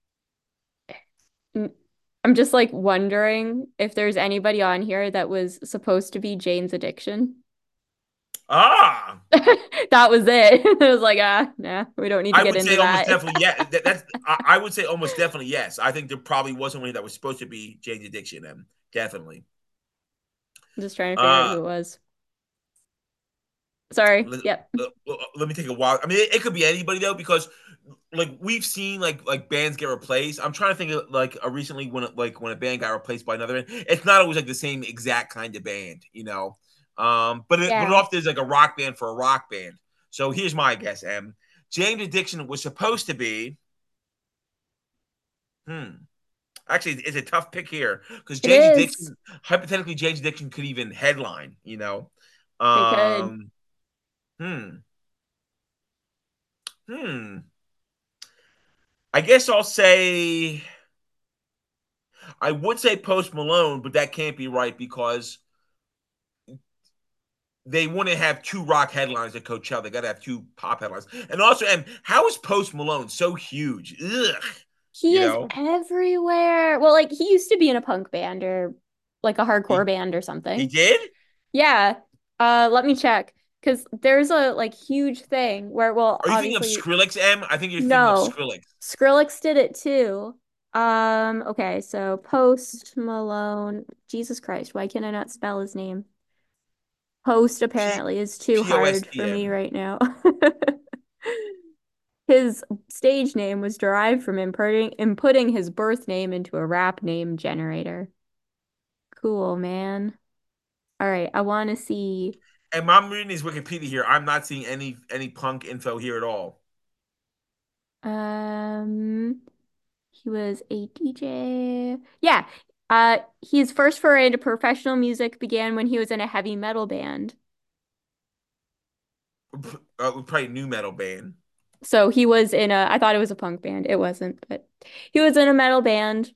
[SPEAKER 2] n- I'm just like wondering if there's anybody on here that was supposed to be Jane's Addiction.
[SPEAKER 1] Ah,
[SPEAKER 2] That was it. It was like, nah, we don't need to
[SPEAKER 1] I
[SPEAKER 2] get
[SPEAKER 1] would say
[SPEAKER 2] into
[SPEAKER 1] almost
[SPEAKER 2] that.
[SPEAKER 1] definitely yeah. I would say almost definitely yes. I think there probably was somebody that was supposed to be Jane's Addiction, Em. Definitely.
[SPEAKER 2] I'm just trying to figure out
[SPEAKER 1] Uh,
[SPEAKER 2] who it was. Sorry.
[SPEAKER 1] let,
[SPEAKER 2] Yep.
[SPEAKER 1] let me take a while. I mean, it could be anybody though, because like we've seen like bands get replaced. I'm trying to think of like recently when a band got replaced by another band. It's not always like the same exact kind of band, you know. But it
[SPEAKER 2] Yeah.
[SPEAKER 1] often is like a rock band for a rock band. So here's my guess, Em. James Addiction was supposed to be. Hmm. Actually, it's a tough pick here because
[SPEAKER 2] It
[SPEAKER 1] James
[SPEAKER 2] is.
[SPEAKER 1] Addiction, hypothetically, James Addiction could even headline. You know.
[SPEAKER 2] They could.
[SPEAKER 1] Um. Hmm. Hmm. I guess I'll say I would say Post Malone, but that can't be right because they wouldn't have two rock headlines at Coachella. They got to have two pop headlines. And also, and how is Post Malone so huge? Ugh,
[SPEAKER 2] He
[SPEAKER 1] you
[SPEAKER 2] is
[SPEAKER 1] know,
[SPEAKER 2] everywhere. Well, like he used to be in a punk band or like a hardcore
[SPEAKER 1] he
[SPEAKER 2] band or
[SPEAKER 1] he
[SPEAKER 2] something.
[SPEAKER 1] did.
[SPEAKER 2] Yeah. Let me check. Because there's a like huge thing where, well,
[SPEAKER 1] Are you thinking of
[SPEAKER 2] obviously,
[SPEAKER 1] Skrillex? M? I think you're thinking of
[SPEAKER 2] no.
[SPEAKER 1] Skrillex.
[SPEAKER 2] Skrillex did it too. Okay, so Post Malone. Jesus Christ, why can I not spell his name? Post
[SPEAKER 1] P
[SPEAKER 2] apparently is too
[SPEAKER 1] P O S
[SPEAKER 2] hard
[SPEAKER 1] T
[SPEAKER 2] for me
[SPEAKER 1] M.
[SPEAKER 2] right now. His stage name was derived from inputting his birth name into a rap name generator. Cool, man. All right, I want to see.
[SPEAKER 1] And I'm reading his Wikipedia here. I'm not seeing any punk info here at all.
[SPEAKER 2] Um, he was a DJ. Yeah. His first foray into professional music began when he was in a heavy metal band.
[SPEAKER 1] Probably new metal band.
[SPEAKER 2] So he was in a, I thought it was a punk band. It wasn't, but he was in a metal band.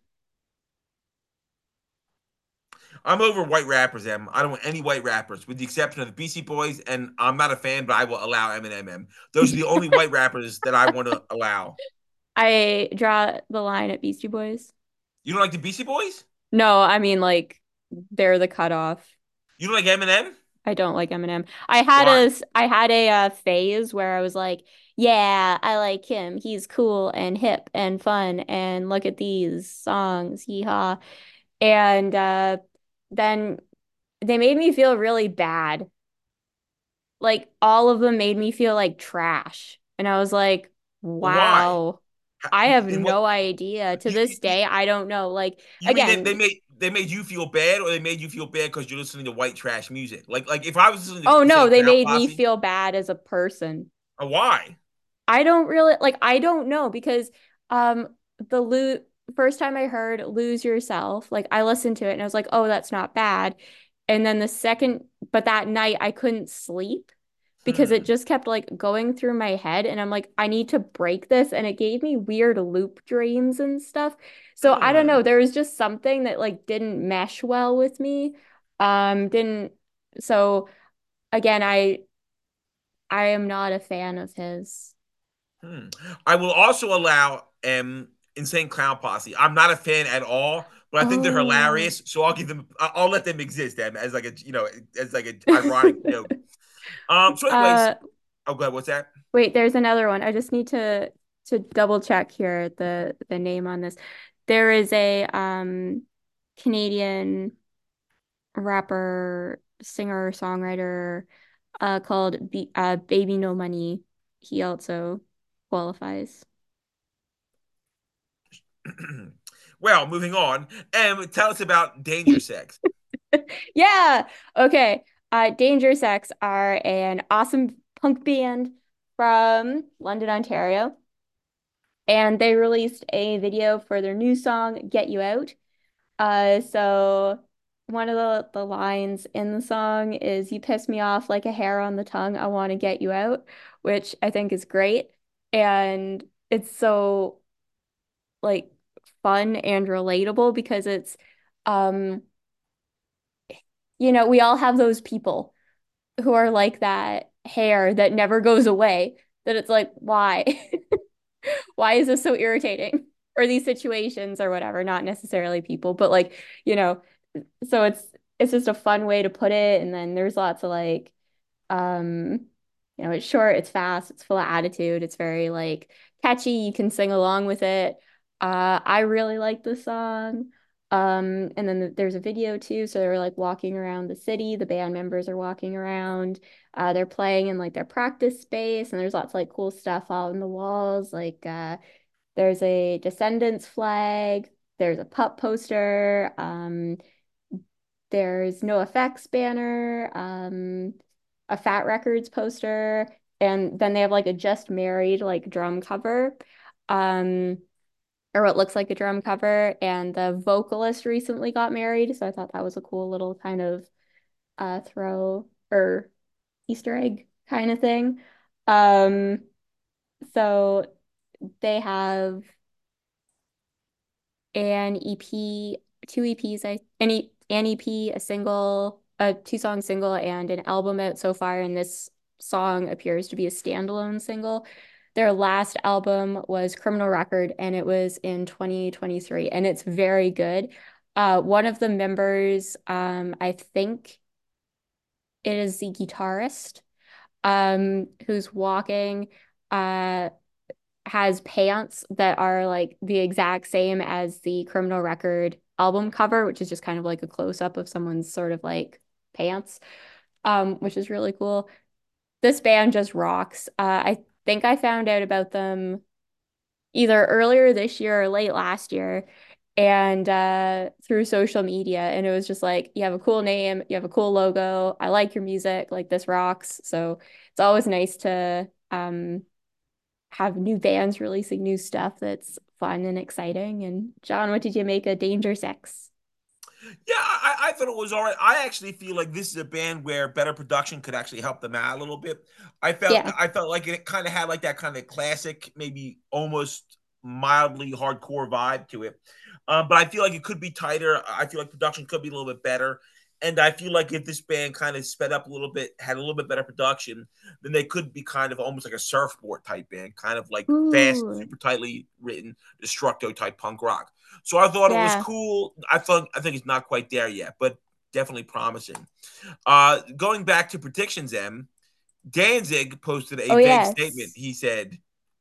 [SPEAKER 1] I'm over white rappers, Em. I don't want any white rappers, with the exception of the Beastie Boys, and I'm not a fan, but I will allow Eminem. Em. Those are the only white rappers that I want to allow.
[SPEAKER 2] I draw the line at Beastie Boys.
[SPEAKER 1] You don't like the Beastie Boys?
[SPEAKER 2] No, I mean like they're the cutoff.
[SPEAKER 1] You don't like Eminem?
[SPEAKER 2] I don't like Eminem.
[SPEAKER 1] Why?
[SPEAKER 2] I had a phase where I was like, yeah, I like him. He's cool and hip and fun and look at these songs. Yeehaw. And then they made me feel really bad. Like all of them made me feel like trash. And I was like,
[SPEAKER 1] Why?
[SPEAKER 2] wow. I have
[SPEAKER 1] In what
[SPEAKER 2] no idea. To
[SPEAKER 1] you,
[SPEAKER 2] this day, I don't know. Like
[SPEAKER 1] you mean they
[SPEAKER 2] again,
[SPEAKER 1] made you feel bad, or they made you feel bad because you're listening to white trash music? Like if I was listening
[SPEAKER 2] oh
[SPEAKER 1] to say
[SPEAKER 2] no, they
[SPEAKER 1] Crowd
[SPEAKER 2] made me
[SPEAKER 1] Posse,
[SPEAKER 2] feel bad as a person.
[SPEAKER 1] why?
[SPEAKER 2] I don't really like I don't know because um the first time I heard Lose Yourself, like I listened to it and I was like, "Oh, that's not bad." And then the second but that night I couldn't sleep. because it
[SPEAKER 1] Hmm.
[SPEAKER 2] just kept like going through my head and I'm like, I need to break this. And it gave me weird loop dreams and stuff. So I don't
[SPEAKER 1] Hmm.
[SPEAKER 2] know. There was just something that like didn't mesh well with me. Didn't so again, I am not a fan of his.
[SPEAKER 1] Hmm. I will also allow Insane Clown Posse. I'm not a fan at all, but I think they're
[SPEAKER 2] Oh.
[SPEAKER 1] hilarious. So I'll give them. I'll let them exist, as like a as like an ironic joke. So, anyways,
[SPEAKER 2] Uh,
[SPEAKER 1] oh, good. What's that?
[SPEAKER 2] wait, there's another one. I just need to double check here the name on this. There is a Canadian rapper, singer, songwriter called Baby No Money. He also qualifies.
[SPEAKER 1] Well, moving on. Tell us about Danger Sex.
[SPEAKER 2] Yeah. Okay. Danger Sex are an awesome punk band from London, Ontario. And they released a video for their new song, Get You Out. So one of the lines in the song is you piss me off like a hair on the tongue. I want to get you out, which I think is great. And it's so like fun and relatable because it's um we all have those people who are like that hair that never goes away, that it's like, why? Why is this so irritating? Or these situations or whatever, not necessarily people, but like, you know, so it's just a fun way to put it. And then there's lots of like um, it's short, it's fast, it's full of attitude, it's very like catchy, you can sing along with it. I really like the song. And then there's a video too, so they're like walking around the city, the band members are walking around. They're playing in like their practice space, and there's lots of like cool stuff out on the walls, like there's a Descendants flag, there's a pup poster, there's no effects banner, a Fat Records poster, and then they have like a Just Married like drum cover, um, or what looks like a drum cover. And the vocalist recently got married, so I thought that was a cool little kind of throw or Easter egg kind of thing. Um, so they have an EP, two EPs, an EP, a single, a two-song single, and an album out so far. And this song appears to be a standalone single. Their last album was Criminal Record, and it was in 2023, and it's very good. One of the members, I think it is the guitarist, who's walking. Uh, has pants that are like the exact same as the Criminal Record album cover, which is just kind of like a close up of someone's sort of like pants, which is really cool. This band just rocks. I think I found out about them either earlier this year or late last year, and through social media. And it was just like, you have a cool name, you have a cool logo, I like your music, like this rocks. So it's always nice to have new bands releasing new stuff that's fun and exciting. And John, what did you make of Danger Sex?
[SPEAKER 1] Yeah, I thought it was all right. I actually feel like this is a band where better production could actually help them out a little bit.
[SPEAKER 2] Yeah.
[SPEAKER 1] I felt like it kind of had like that kind of classic, maybe almost mildly hardcore vibe to it. But I feel like it could be tighter. I feel like production could be a little bit better. And I feel like if this band kind of sped up a little bit, had a little bit better production, then they could be kind of almost like a surfboard type band, kind of like fast,
[SPEAKER 2] Ooh,
[SPEAKER 1] super tightly written, destructo type punk rock. So I thought it was
[SPEAKER 2] yeah.
[SPEAKER 1] cool. I think it's not quite there yet, but definitely promising. Going back to predictions, Danzig posted a
[SPEAKER 2] Oh,
[SPEAKER 1] vague statement.
[SPEAKER 2] yes.
[SPEAKER 1] He said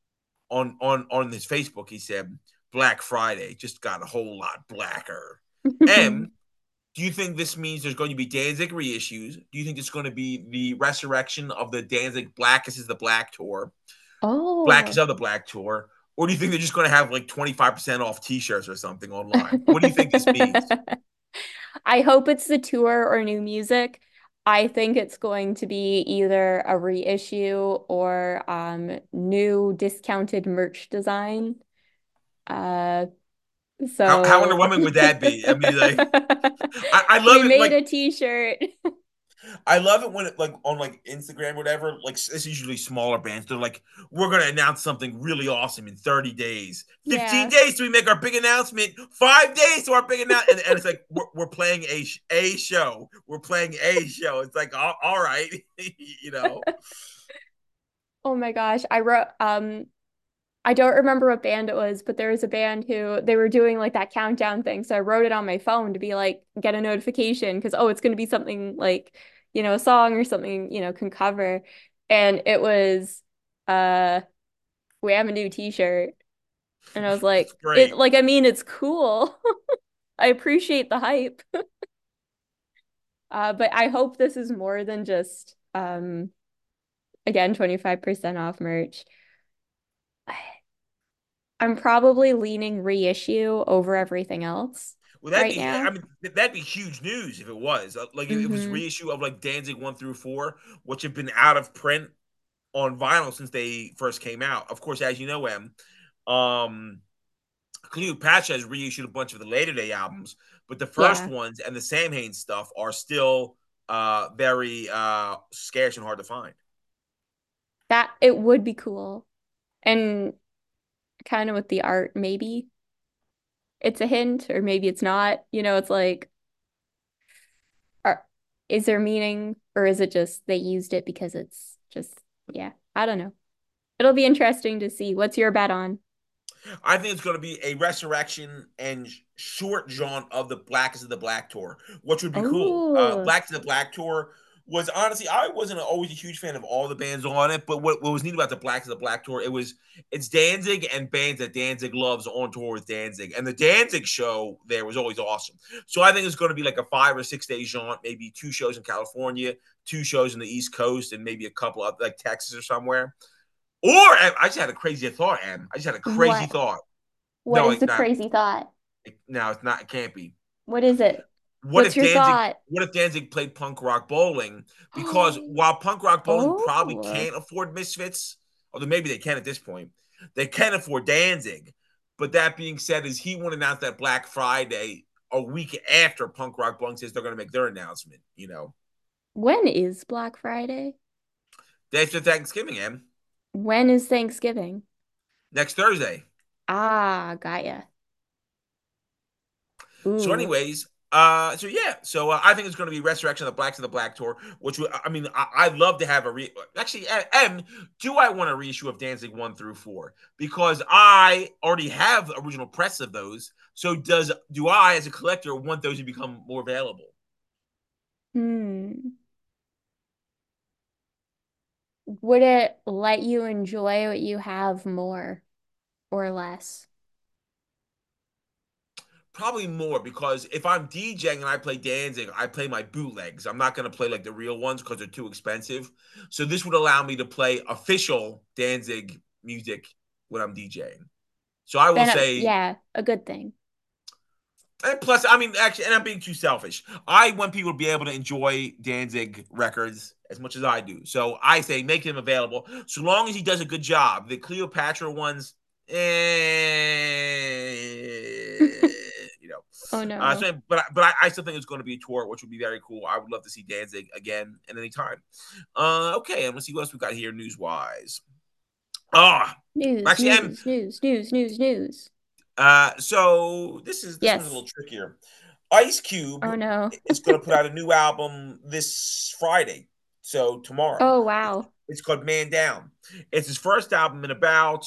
[SPEAKER 1] on his Facebook, he said Black Friday just got a whole lot blacker. M, do you think this means there's going to be Danzig reissues? Do you think it's going to be the resurrection of the Danzig Blackest is the Black tour, Blackest
[SPEAKER 2] Oh.
[SPEAKER 1] of the Black tour? Or do you think they're just going to have like 25% off t-shirts or something online? What do you think this means?
[SPEAKER 2] I hope it's the tour or new music. I think it's going to be either a reissue or new discounted merch design. Uh,
[SPEAKER 1] How
[SPEAKER 2] so
[SPEAKER 1] underwhelming would that be? I mean, like, I love
[SPEAKER 2] we
[SPEAKER 1] it.
[SPEAKER 2] made
[SPEAKER 1] Like,
[SPEAKER 2] a t-shirt.
[SPEAKER 1] I love it when it like on like Instagram or whatever. Like it's usually smaller bands. They're like, we're gonna announce something really awesome in 30 days. 15
[SPEAKER 2] Yeah.
[SPEAKER 1] days till we make our big announcement. 5 days to our big announcement. And it's like we're playing a show. We're playing a show. It's like all right, you know.
[SPEAKER 2] Oh my gosh. I wrote I don't remember what band it was, but there was a band who they were doing like that countdown thing. So I wrote it on my phone to be like, get a notification because, oh, it's going to be something like, a song or something, can cover. And it was, uh, we have a new t-shirt. And I was
[SPEAKER 1] It's
[SPEAKER 2] like,
[SPEAKER 1] great.
[SPEAKER 2] I mean, it's cool. I appreciate the hype. But I hope this is more than just, again, 25% off merch. I'm probably leaning reissue over everything else
[SPEAKER 1] Well,
[SPEAKER 2] right now.
[SPEAKER 1] I mean, that'd be huge news if it was. Like, if it was
[SPEAKER 2] Hmm.
[SPEAKER 1] reissue of like Danzig 1 through 4, which have been out of print on vinyl since they first came out. Of course, as you know, um, Cleopatra has reissued a bunch of the later day albums, but the first
[SPEAKER 2] Yeah,
[SPEAKER 1] ones and the Sam Haines stuff are still very scarce and hard to find.
[SPEAKER 2] that it would be cool. And kind of with the art, maybe it's a hint or maybe it's not. It's like, are, is there meaning or is it just they used it because it's just, yeah, I don't know. It'll be interesting to see. What's your bet on?
[SPEAKER 1] I think it's going to be a resurrection and short jaunt of the Black is the Black tour, which would be cool.
[SPEAKER 2] Oh,
[SPEAKER 1] Black is the Black tour was honestly, I wasn't always a huge fan of all the bands on it, but what was neat about the Black is the Black tour, it's Danzig and bands that Danzig loves on tour with Danzig, and the Danzig show there was always awesome. So I think it's going to be like a 5 or 6 day jaunt, maybe 2 shows in California, 2 shows in the East Coast, and maybe a couple up like Texas or somewhere. Or I just had a crazy thought, Em. I just had a crazy
[SPEAKER 2] what?
[SPEAKER 1] thought.
[SPEAKER 2] What
[SPEAKER 1] No,
[SPEAKER 2] is
[SPEAKER 1] like
[SPEAKER 2] the
[SPEAKER 1] not.
[SPEAKER 2] crazy thought?
[SPEAKER 1] No, it's not. It can't be.
[SPEAKER 2] What is it?
[SPEAKER 1] What
[SPEAKER 2] What's
[SPEAKER 1] if
[SPEAKER 2] your
[SPEAKER 1] Danzig?
[SPEAKER 2] thought?
[SPEAKER 1] What if Danzig played punk rock bowling? Because while punk rock bowling probably
[SPEAKER 2] Oh,
[SPEAKER 1] can't afford Misfits, although maybe they can at this point, they can afford Danzig. But that being said, is he won't announce that Black Friday a week after punk rock bowling says they're going to make their announcement.
[SPEAKER 2] when is Black Friday?
[SPEAKER 1] Day after Thanksgiving, Em.
[SPEAKER 2] When is Thanksgiving?
[SPEAKER 1] Next Thursday.
[SPEAKER 2] Ah, got ya.
[SPEAKER 1] So,
[SPEAKER 2] Ooh.
[SPEAKER 1] anyways, so yeah, so I think it's going to be Resurrection of the Blacks of the Black tour, which I mean, I'd love to have actually. Do I want a reissue of Danzig 1 through 4? Because I already have the original press of those. So do I, as a collector, want those to become more available?
[SPEAKER 2] Hmm. Would it let you enjoy what you have more or less?
[SPEAKER 1] Probably more, because if I'm DJing and I play Danzig, I play my bootlegs. I'm not going to play like the real ones because they're too expensive. So this would allow me to play official Danzig music when I'm DJing. So I will
[SPEAKER 2] Then,
[SPEAKER 1] say,
[SPEAKER 2] yeah, a good thing.
[SPEAKER 1] and plus, I mean, actually, and I'm being too selfish. I want people to be able to enjoy Danzig records as much as I do. So I say make them available, so long as he does a good job. The Cleopatra ones, you know.
[SPEAKER 2] Oh no.
[SPEAKER 1] But I still think it's going to be a tour, which would be very cool. I would love to see Danzig again at any time. Okay, and let's see what else we got here news wise. Ah,
[SPEAKER 2] News,
[SPEAKER 1] actually, and
[SPEAKER 2] news, news, news, news, news.
[SPEAKER 1] so this one's a
[SPEAKER 2] Yes.
[SPEAKER 1] little trickier. Ice Cube
[SPEAKER 2] Oh no.
[SPEAKER 1] is going to put out a new album this Friday, so tomorrow.
[SPEAKER 2] Oh
[SPEAKER 1] It's,
[SPEAKER 2] wow.
[SPEAKER 1] it's called Man Down. It's his first album in about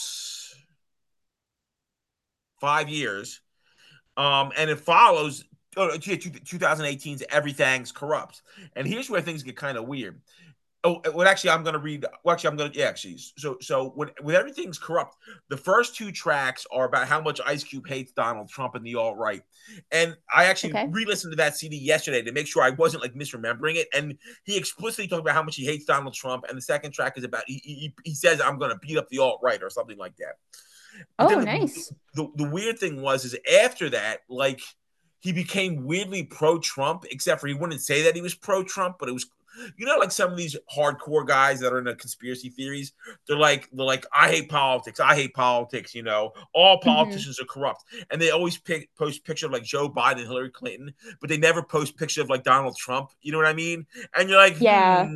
[SPEAKER 1] 5 years, and it follows 2018's Everything's Corrupt. And here's where things get kind of weird. Oh, well, actually, I'm going to read. Well, actually, I'm going to. Yeah, actually. So when Everything's Corrupt, the first 2 tracks are about how much Ice Cube hates Donald Trump and the alt right. And I actually
[SPEAKER 2] Okay.
[SPEAKER 1] re-listened to that CD yesterday to make sure I wasn't like misremembering it. And he explicitly talked about how much he hates Donald Trump. And the second track is about he says I'm going to beat up the alt right or something like that. But
[SPEAKER 2] Oh,
[SPEAKER 1] then
[SPEAKER 2] nice.
[SPEAKER 1] the weird thing is after that, like he became weirdly pro Trump, except for he wouldn't say that he was pro Trump, but it was like some of these hardcore guys that are into conspiracy theories, they're like, I hate politics. I hate politics. All
[SPEAKER 2] Hmm.
[SPEAKER 1] politicians are corrupt, and they always post picture of like Joe Biden and Hillary Clinton, but they never post picture of like Donald Trump. You know what I mean? And you're like,
[SPEAKER 2] Yeah.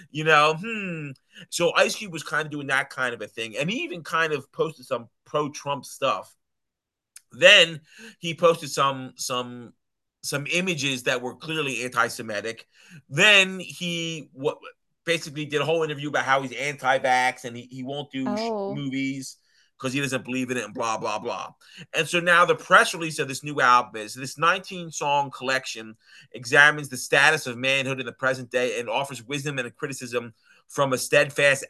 [SPEAKER 1] So Ice Cube was kind of doing that kind of a thing, and he even kind of posted some pro-Trump stuff. Then he posted some images that were clearly anti-Semitic. Then he basically did a whole interview about how he's anti-vax and he won't do
[SPEAKER 2] Oh.
[SPEAKER 1] movies because he doesn't believe in it and blah blah blah. And so now the press release of this new album is this 19-song collection examines the status of manhood in the present day and offers wisdom and criticism from a steadfast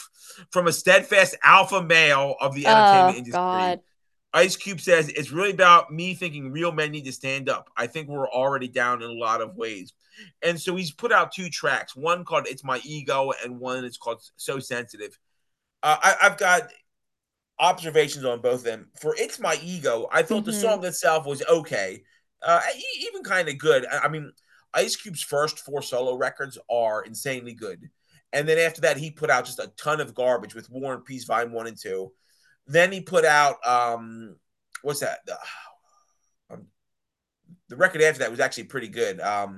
[SPEAKER 1] alpha male of the entertainment
[SPEAKER 2] Oh
[SPEAKER 1] industry.
[SPEAKER 2] God.
[SPEAKER 1] Ice Cube says it's really about me thinking real men need to stand up. I think we're already down in a lot of ways. And so he's put out two tracks, one called It's My Ego and one is called So Sensitive. I've got observations on both of them. For It's My Ego, I thought the
[SPEAKER 2] Hmm.
[SPEAKER 1] song itself was okay, even kind of good. I mean, Ice Cube's first four solo records are insanely good. And then after that, he put out just a ton of garbage with War and Peace Volume 1 and 2. Then he put out what's that? Um, the record after that was actually pretty good.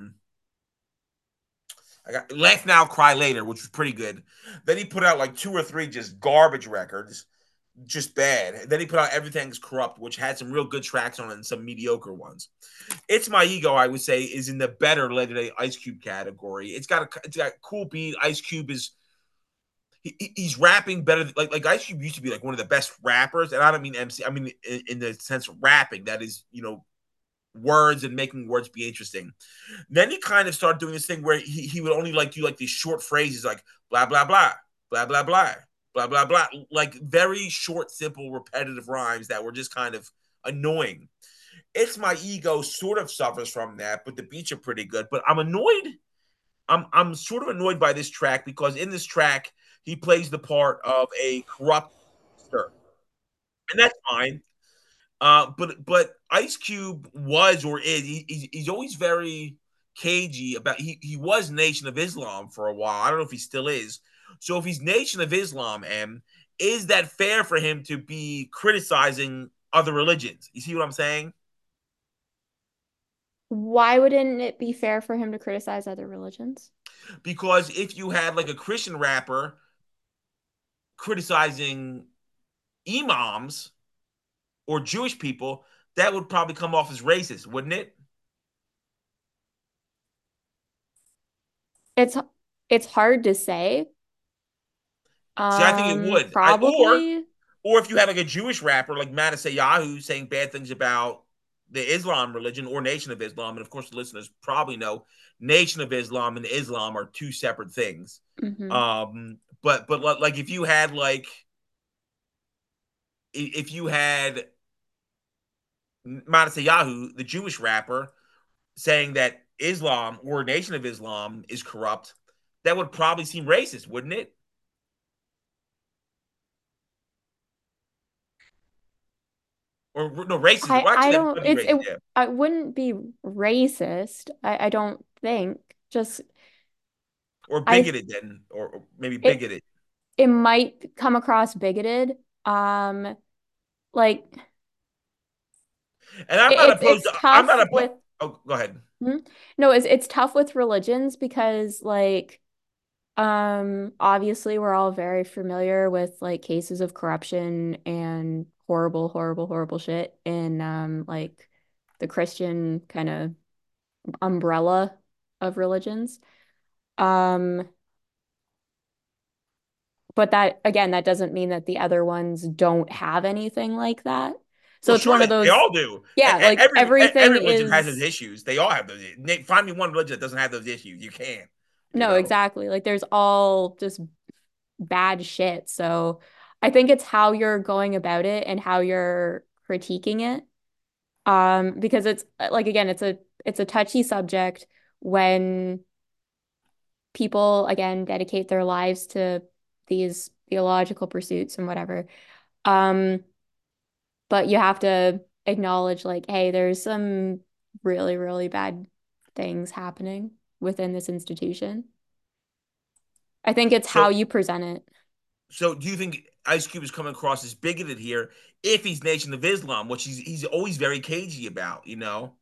[SPEAKER 1] I got Laugh Now, Cry Later, which was pretty good. Then he put out like two or three just garbage records, just bad. And then he put out Everything's Corrupt, which had some real good tracks on it and some mediocre ones. It's My Ego, I would say, is in the better legendary Ice Cube category. It's got a cool beat. Ice Cube is he's rapping better. Like Ice Cube used to be like one of the best rappers, and I don't mean MC. I mean in the sense of rapping, that is, words and making words be interesting. Then he kind of started doing this thing where he would only like do like these short phrases like blah blah blah blah blah blah blah blah blah, like very short, simple, repetitive rhymes that were just kind of annoying. It's My Ego sort of suffers from that, but the beats are pretty good. But I'm annoyed. I'm sort of annoyed by this track because in this track he plays the part of a corrupt gangster, and that's fine. But Ice Cube was or is he's always very cagey about he was Nation of Islam for a while. I don't know if he still is. So if he's Nation of Islam, is that fair for him to be criticizing other religions? You see what I'm saying?
[SPEAKER 2] Why wouldn't it be fair for him to criticize other religions?
[SPEAKER 1] Because if you had like a Christian rapper criticizing imams or Jewish people, that would probably come off as racist, wouldn't it?
[SPEAKER 2] It's it's hard to say.
[SPEAKER 1] See, I think it would. I
[SPEAKER 2] Probably.
[SPEAKER 1] or if you had like a Jewish rapper like Manasayahu saying bad things about the Islam religion or Nation of Islam, and of course the listeners probably know Nation of Islam and Islam are two separate things.
[SPEAKER 2] Hmm.
[SPEAKER 1] But like if you had Manasayahu, the Jewish rapper, saying that Islam or Nation of Islam is corrupt, that would probably seem racist, wouldn't it? Or no, racist. Well,
[SPEAKER 2] I
[SPEAKER 1] actually, that
[SPEAKER 2] don't
[SPEAKER 1] would be
[SPEAKER 2] it's
[SPEAKER 1] racist.
[SPEAKER 2] it
[SPEAKER 1] Yeah,
[SPEAKER 2] I wouldn't be racist. I don't think. Just
[SPEAKER 1] or
[SPEAKER 2] I
[SPEAKER 1] bigoted then, or maybe
[SPEAKER 2] it
[SPEAKER 1] bigoted.
[SPEAKER 2] it might come across bigoted. Like
[SPEAKER 1] And I'm not opposed
[SPEAKER 2] it's
[SPEAKER 1] to. I'm not
[SPEAKER 2] tough
[SPEAKER 1] opposed.
[SPEAKER 2] with
[SPEAKER 1] Oh, go ahead.
[SPEAKER 2] hmm? No, it's tough with religions because like obviously we're all very familiar with like cases of corruption and horrible, horrible, horrible shit in like the Christian kind of umbrella of religions. Um, but that again, that doesn't mean that the other ones don't have anything like that. So
[SPEAKER 1] Well,
[SPEAKER 2] it's
[SPEAKER 1] sure,
[SPEAKER 2] one of
[SPEAKER 1] they
[SPEAKER 2] those,
[SPEAKER 1] all do.
[SPEAKER 2] yeah, like
[SPEAKER 1] Every
[SPEAKER 2] everything
[SPEAKER 1] religion has those
[SPEAKER 2] is
[SPEAKER 1] issues. They all have those. Find me one religion that doesn't have those issues. You can't. You
[SPEAKER 2] no,
[SPEAKER 1] know.
[SPEAKER 2] exactly. Like there's all just bad shit. So I think it's how you're going about it and how you're critiquing it. Because it's like again, it's a touchy subject when people again dedicate their lives to these theological pursuits and whatever. Um, but you have to acknowledge like, hey, there's some really, really bad things happening within this institution. I think it's how
[SPEAKER 1] So,
[SPEAKER 2] you present it.
[SPEAKER 1] so do you think Ice Cube is coming across as bigoted here if he's Nation of Islam, which he's always very cagey about, you know?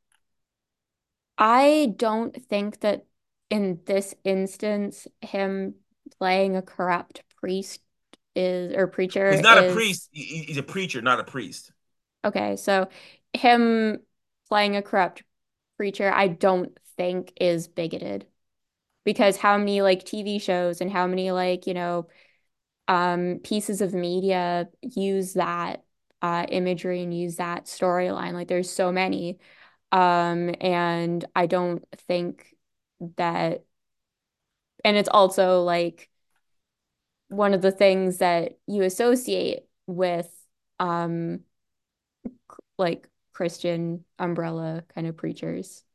[SPEAKER 2] I don't think that in this instance, him playing a corrupt priest is or
[SPEAKER 1] He's
[SPEAKER 2] preacher
[SPEAKER 1] not a
[SPEAKER 2] is
[SPEAKER 1] priest. He's a preacher, not a priest.
[SPEAKER 2] okay. So him playing a corrupt preacher, I don't think is bigoted because how many like TV shows and how many like, pieces of media use that imagery and use that storyline. Like there's so many. And I don't think that, and it's also like one of the things that you associate with um like Christian umbrella kind of preachers.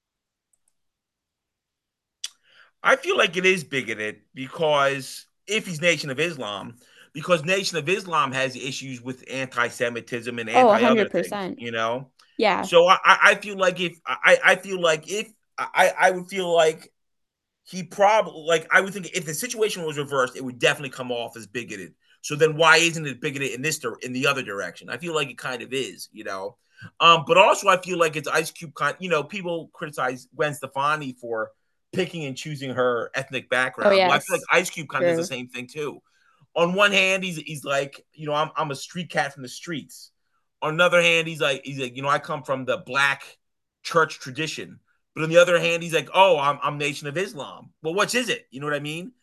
[SPEAKER 1] I feel like it is bigoted because if he's Nation of Islam, because Nation of Islam has issues with anti-Semitism and
[SPEAKER 2] Oh,
[SPEAKER 1] anti-other things,
[SPEAKER 2] 100%.
[SPEAKER 1] you know.
[SPEAKER 2] Yeah.
[SPEAKER 1] So I feel like I feel like if I would feel like he probably like I would think if the situation was reversed, it would definitely come off as bigoted. So then why isn't it bigoted in in the other direction? I feel like it kind of is, you know. But also I feel like it's Ice Cube people criticize Gwen Stefani for picking and choosing her ethnic
[SPEAKER 2] Oh,
[SPEAKER 1] background. Well, I feel like
[SPEAKER 2] yes.
[SPEAKER 1] Ice Cube kind of does the
[SPEAKER 2] True.
[SPEAKER 1] same thing too. On one hand, he's like, I'm a street cat from the streets. On another hand, he's like, I come from the black church tradition. But on the other hand, he's like, oh, I'm Nation of Islam. Well, which is it? You know what I mean?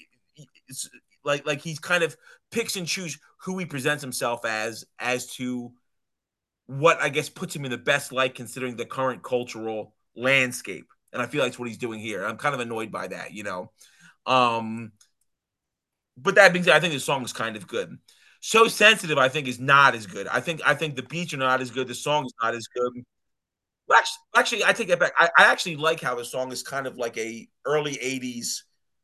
[SPEAKER 1] It's like he's kind of picks and choose who he presents himself as to what I guess puts him in the best light considering the current cultural landscape. And I feel like that's what he's doing here. I'm kind of annoyed by that, you know. Um, but that being said, I think the song is kind of good. So sensitive, I think, is not as good. I think the beats are not as good. The song is not as good. Well, actually, I take that back. I actually like how the song is kind of like a early '80s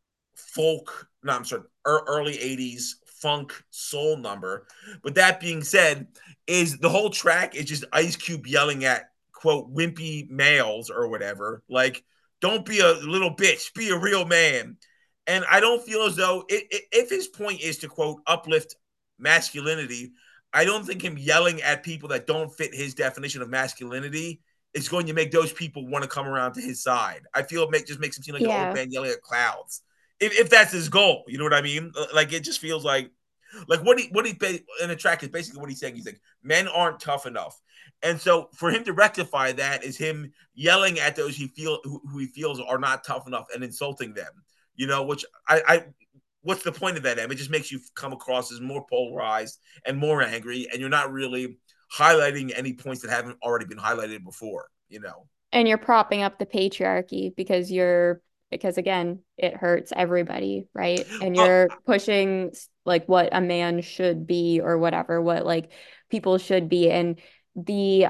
[SPEAKER 1] folk. No, I'm sorry, early '80s funk soul number. But that being said, is the whole track is just Ice Cube yelling at quote wimpy males or whatever, like "Don't be a little bitch, be a real man." And I don't feel as though if his point is to quote uplift masculinity, I don't think him yelling at people that don't fit his definition of masculinity is going to make those people want to come around to his side. I feel just makes him seem like an old
[SPEAKER 2] Yeah.
[SPEAKER 1] man yelling at clouds. If that's his goal, you know what I mean? Like it just feels like what he in the track is basically what he's saying. He's like, men aren't tough enough, and so for him to rectify that is him yelling at those who he feels are not tough enough and insulting them. You know, which I what's the point of that? Em? It just makes you come across as more polarized and more angry, and you're not really highlighting any points that haven't already been highlighted before. You know.
[SPEAKER 2] And you're propping up the patriarchy because again, it hurts everybody, right? And
[SPEAKER 1] Well,
[SPEAKER 2] you're pushing like what a man should be or whatever, what like people should be. And the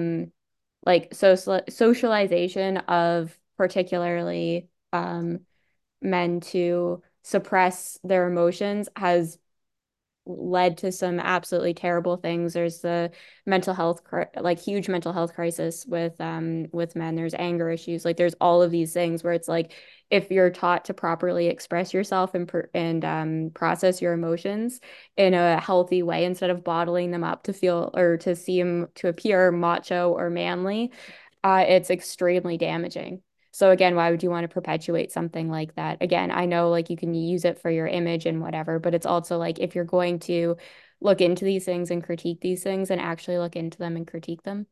[SPEAKER 2] like socialization of particularly men to suppress their emotions has led to some absolutely terrible things. There's the mental health, like huge mental health crisis with men. There's anger issues. Like there's all of these things where it's like if you're taught to properly express yourself and process your emotions in a healthy way instead of bottling them up to feel or to seem to appear macho or manly, it's extremely damaging. So again, why would you want to perpetuate something like that? Again, I know like you can use it for your image and whatever, but it's also like if you're going to look into these things and critique these things and actually look into them and critique them.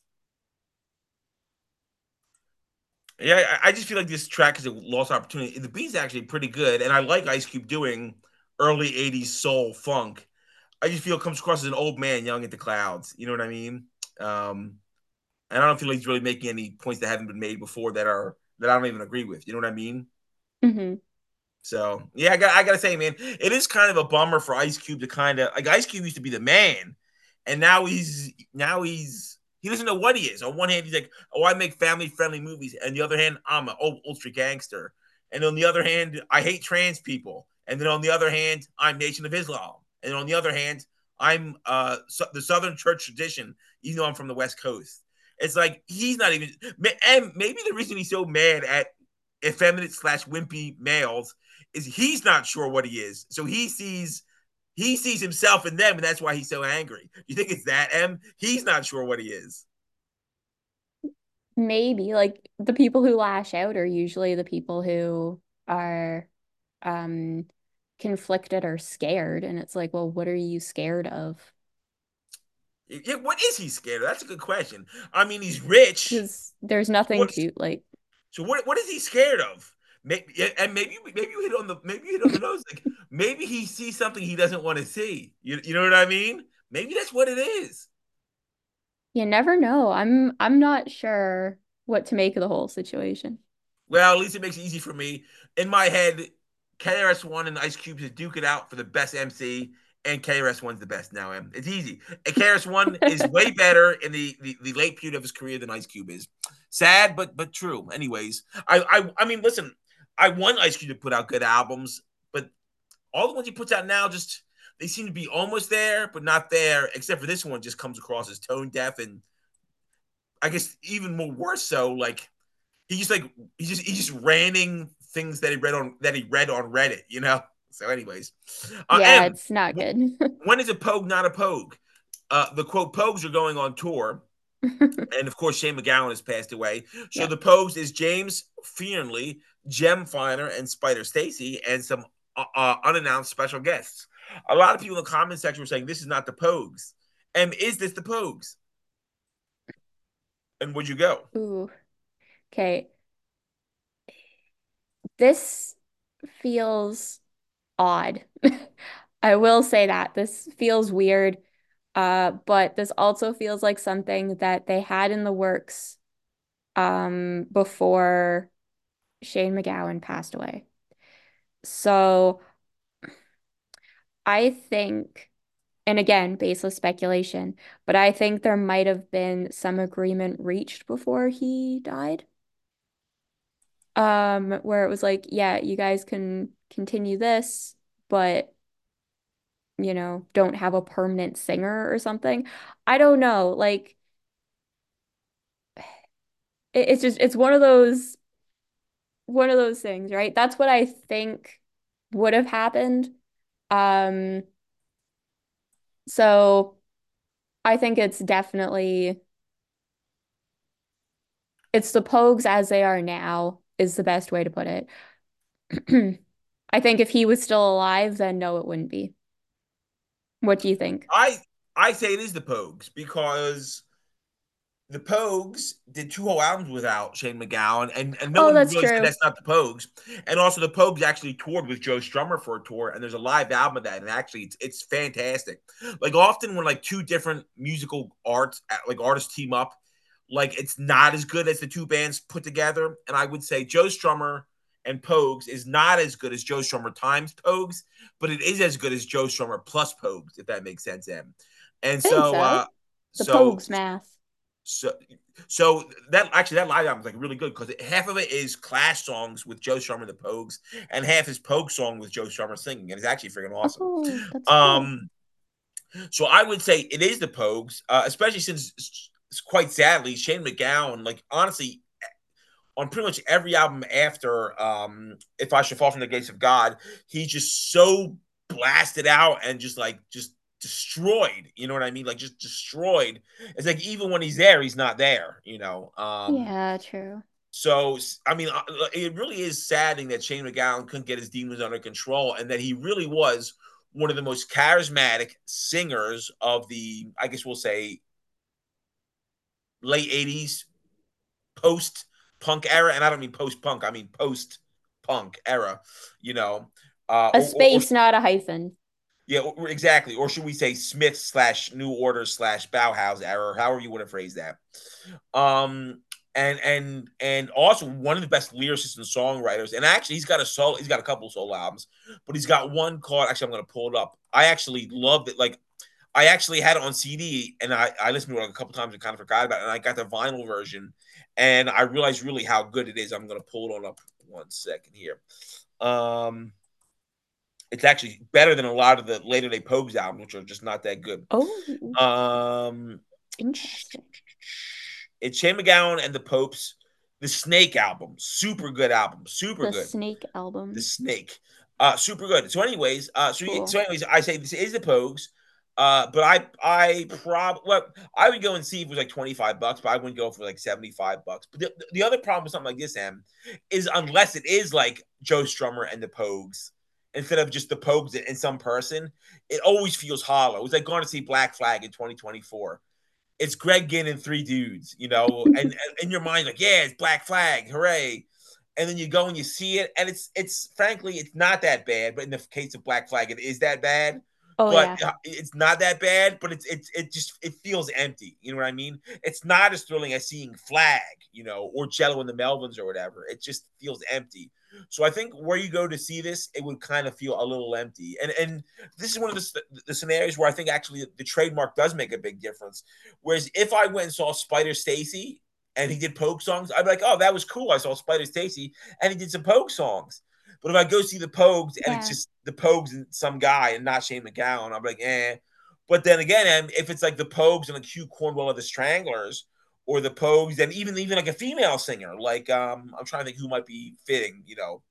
[SPEAKER 1] yeah, I just feel like this track is a lost opportunity. The beat's actually pretty good, and I like Ice Cube doing early '80s soul funk. I just feel it comes across as an old man yelling at the clouds. You know what I mean? Um, and I don't feel like he's really making any points that haven't been made before that I don't even agree with. You know what I mean?
[SPEAKER 2] Hmm.
[SPEAKER 1] So yeah, I gotta say, man, it is kind of a bummer for Ice Cube to kind of like Ice Cube used to be the man, and now he's he doesn't know what he is. On one hand, he's like, oh, I make family friendly movies, and the other hand, I'm an old street gangster, and on the other hand, I hate trans people, and then on the other hand, I'm Nation of Islam, and on the other hand, I'm the Southern Church tradition, even though I'm from the West Coast. It's like he's not even, and maybe the reason he's so mad at effeminate slash wimpy males is he's not sure what he is. So he sees himself in them, and that's why he's so angry. You think it's that, M? He's not sure what he is.
[SPEAKER 2] Maybe like the people who lash out are usually the people who are um conflicted or scared. And it's like, well, what are you scared of?
[SPEAKER 1] Yeah, what is he scared of? That's a good question. I mean, he's rich.
[SPEAKER 2] Because there's
[SPEAKER 1] So
[SPEAKER 2] nothing
[SPEAKER 1] what?
[SPEAKER 2] to like,
[SPEAKER 1] So what is he scared of? Maybe you hit on the nose. Like maybe he sees something he doesn't want to see. You know what I mean? Maybe that's what it is.
[SPEAKER 2] you never know. I'm not sure what to make of the whole situation.
[SPEAKER 1] Well, at least it makes it easy for me. In my head, KRS-One and Ice Cube just duke it out for the best MC, and KRS-One's the best now. It's easy. And KRS-One is way better in the late period of his career than Ice Cube is. Sad, but true. Anyways, I mean, listen, I want Ice Cube to put out good albums, but all the ones he puts out now just they seem to be almost there, but not there. Except for this one, just comes across as tone deaf, and I guess even more worse so. Like he just like he's just ranting things that he read on Reddit, you know. So, anyways,
[SPEAKER 2] Yeah,
[SPEAKER 1] M,
[SPEAKER 2] it's not good.
[SPEAKER 1] when is a pogue not a pogue? The quote Pogues are going on tour, and of course Shane MacGowan has passed away. So
[SPEAKER 2] Yeah.
[SPEAKER 1] the Pogues is James Fearnley, Jem Finer, and Spider Stacy, and some unannounced special guests. A lot of people in the comment section were saying this is not the Pogues. And is this the Pogues? And would you go?
[SPEAKER 2] Ooh. Okay. This feels odd. I will say that this feels weird. But this also feels like something that they had in the works before Shane MacGowan passed away. So I think, and again, baseless speculation, but I think there might have been some agreement reached before he died. Where it was like, yeah, you guys can continue this, but don't have a permanent singer or something. I don't know. Like it's just it's one of those things, right? That's what I think would have happened. Um, so I think it's the Pogues as they are now is the best way to put it. I think if he was still alive, then no, it wouldn't be. What do you think?
[SPEAKER 1] I I say it is the Pogues because the Pogues did two whole albums without Shane MacGowan, and no
[SPEAKER 2] Oh,
[SPEAKER 1] one
[SPEAKER 2] that's
[SPEAKER 1] really said
[SPEAKER 2] true.
[SPEAKER 1] that's not the Pogues. And also, the Pogues actually toured with Joe Strummer for a tour, and there's a live album of that, and actually, it's fantastic. Like often when like two different musical arts like artists team up, like it's not as good as the two bands put together. And I would say Joe Strummer and Pogues is not as good as Joe Strummer times Pogues, but it is as good as Joe Strummer plus Pogues, if that makes sense, Em. And
[SPEAKER 2] I think
[SPEAKER 1] so,
[SPEAKER 2] so. The
[SPEAKER 1] so
[SPEAKER 2] Pogues math.
[SPEAKER 1] so so that live album is like really good because half of it is Clash songs with Joe Strummer and the Pogues, and half is Pogue song with Joe Strummer singing, and it's actually freaking awesome.
[SPEAKER 2] Oh, that's cool.
[SPEAKER 1] Um, so I would say it is the Pogues, especially since quite sadly Shane MacGowan, like honestly, on pretty much every album after If I Should Fall from the Gates of God, he's just so blasted out and just destroyed. You know what I mean? Like just destroyed. It's like even when he's there, he's not there.
[SPEAKER 2] Yeah, true.
[SPEAKER 1] So I mean, it really is saddening that Shane MacGowan couldn't get his demons under control, and that he really was one of the most charismatic singers of the, I guess we'll say, late '80s post punk era, and I don't mean post punk, I mean post punk era. You know,
[SPEAKER 2] A space, not a hyphen.
[SPEAKER 1] yeah, exactly. Or should we say Smith slash New Order slash Bauhaus era, or however you want to phrase that. Um, and also one of the best lyricists and songwriters. And actually, he's got a couple of solo albums, but he's got one called. Actually, I'm going to pull it up. I actually loved it. Like I actually had it on CD, and I listened to it like a couple times and kind of forgot about it. And I got the vinyl version, and I realized really how good it is. I'm going to pull it on up 1 second here. Um, it's actually better than a lot of the later day Pogues albums, which are just not that good.
[SPEAKER 2] Oh,
[SPEAKER 1] Um,
[SPEAKER 2] interesting.
[SPEAKER 1] it's Shane MacGowan and the Popes. The Snake album, super good album, super
[SPEAKER 2] The
[SPEAKER 1] good.
[SPEAKER 2] Snake
[SPEAKER 1] The
[SPEAKER 2] album.
[SPEAKER 1] Snake. Super good. So, anyways,
[SPEAKER 2] Cool.
[SPEAKER 1] I say this is the Pogues. But well, I would go and see if it was like $25, but I wouldn't go for like $75. But the other problem with something like this, Em, is unless it is like Joe Strummer and the Pogues instead of just the Pogues in some person, it always feels hollow. It's like going to see Black Flag in 2024. It's Greg Ginn and three dudes, and in your mind, like, yeah, it's Black Flag, hooray. And then you go and you see it, and it's frankly, it's not that bad. But in the case of Black Flag, it is that bad.
[SPEAKER 2] Oh
[SPEAKER 1] But
[SPEAKER 2] yeah.
[SPEAKER 1] it's not that bad. But it just it feels empty. You know what I mean? It's not as thrilling as seeing Flag, or Jello in the Melvins or whatever. It just feels empty. So I think where you go to see this, it would kind of feel a little empty. And this is one of the scenarios where I think actually the trademark does make a big difference. Whereas if I went and saw Spider Stacy and he did Pogue songs, I'd be like, oh, that was cool. I saw Spider Stacy and he did some Pogue songs. But if I go see the Pogues and it's
[SPEAKER 2] Yeah.
[SPEAKER 1] just the Pogues and some guy and not Shane McGowan, I'm like, eh. But then again, if it's like the Pogues and like Hugh Cornwell of the Stranglers, or the Pogues, and even like a female singer, like I'm trying to think who might be fitting,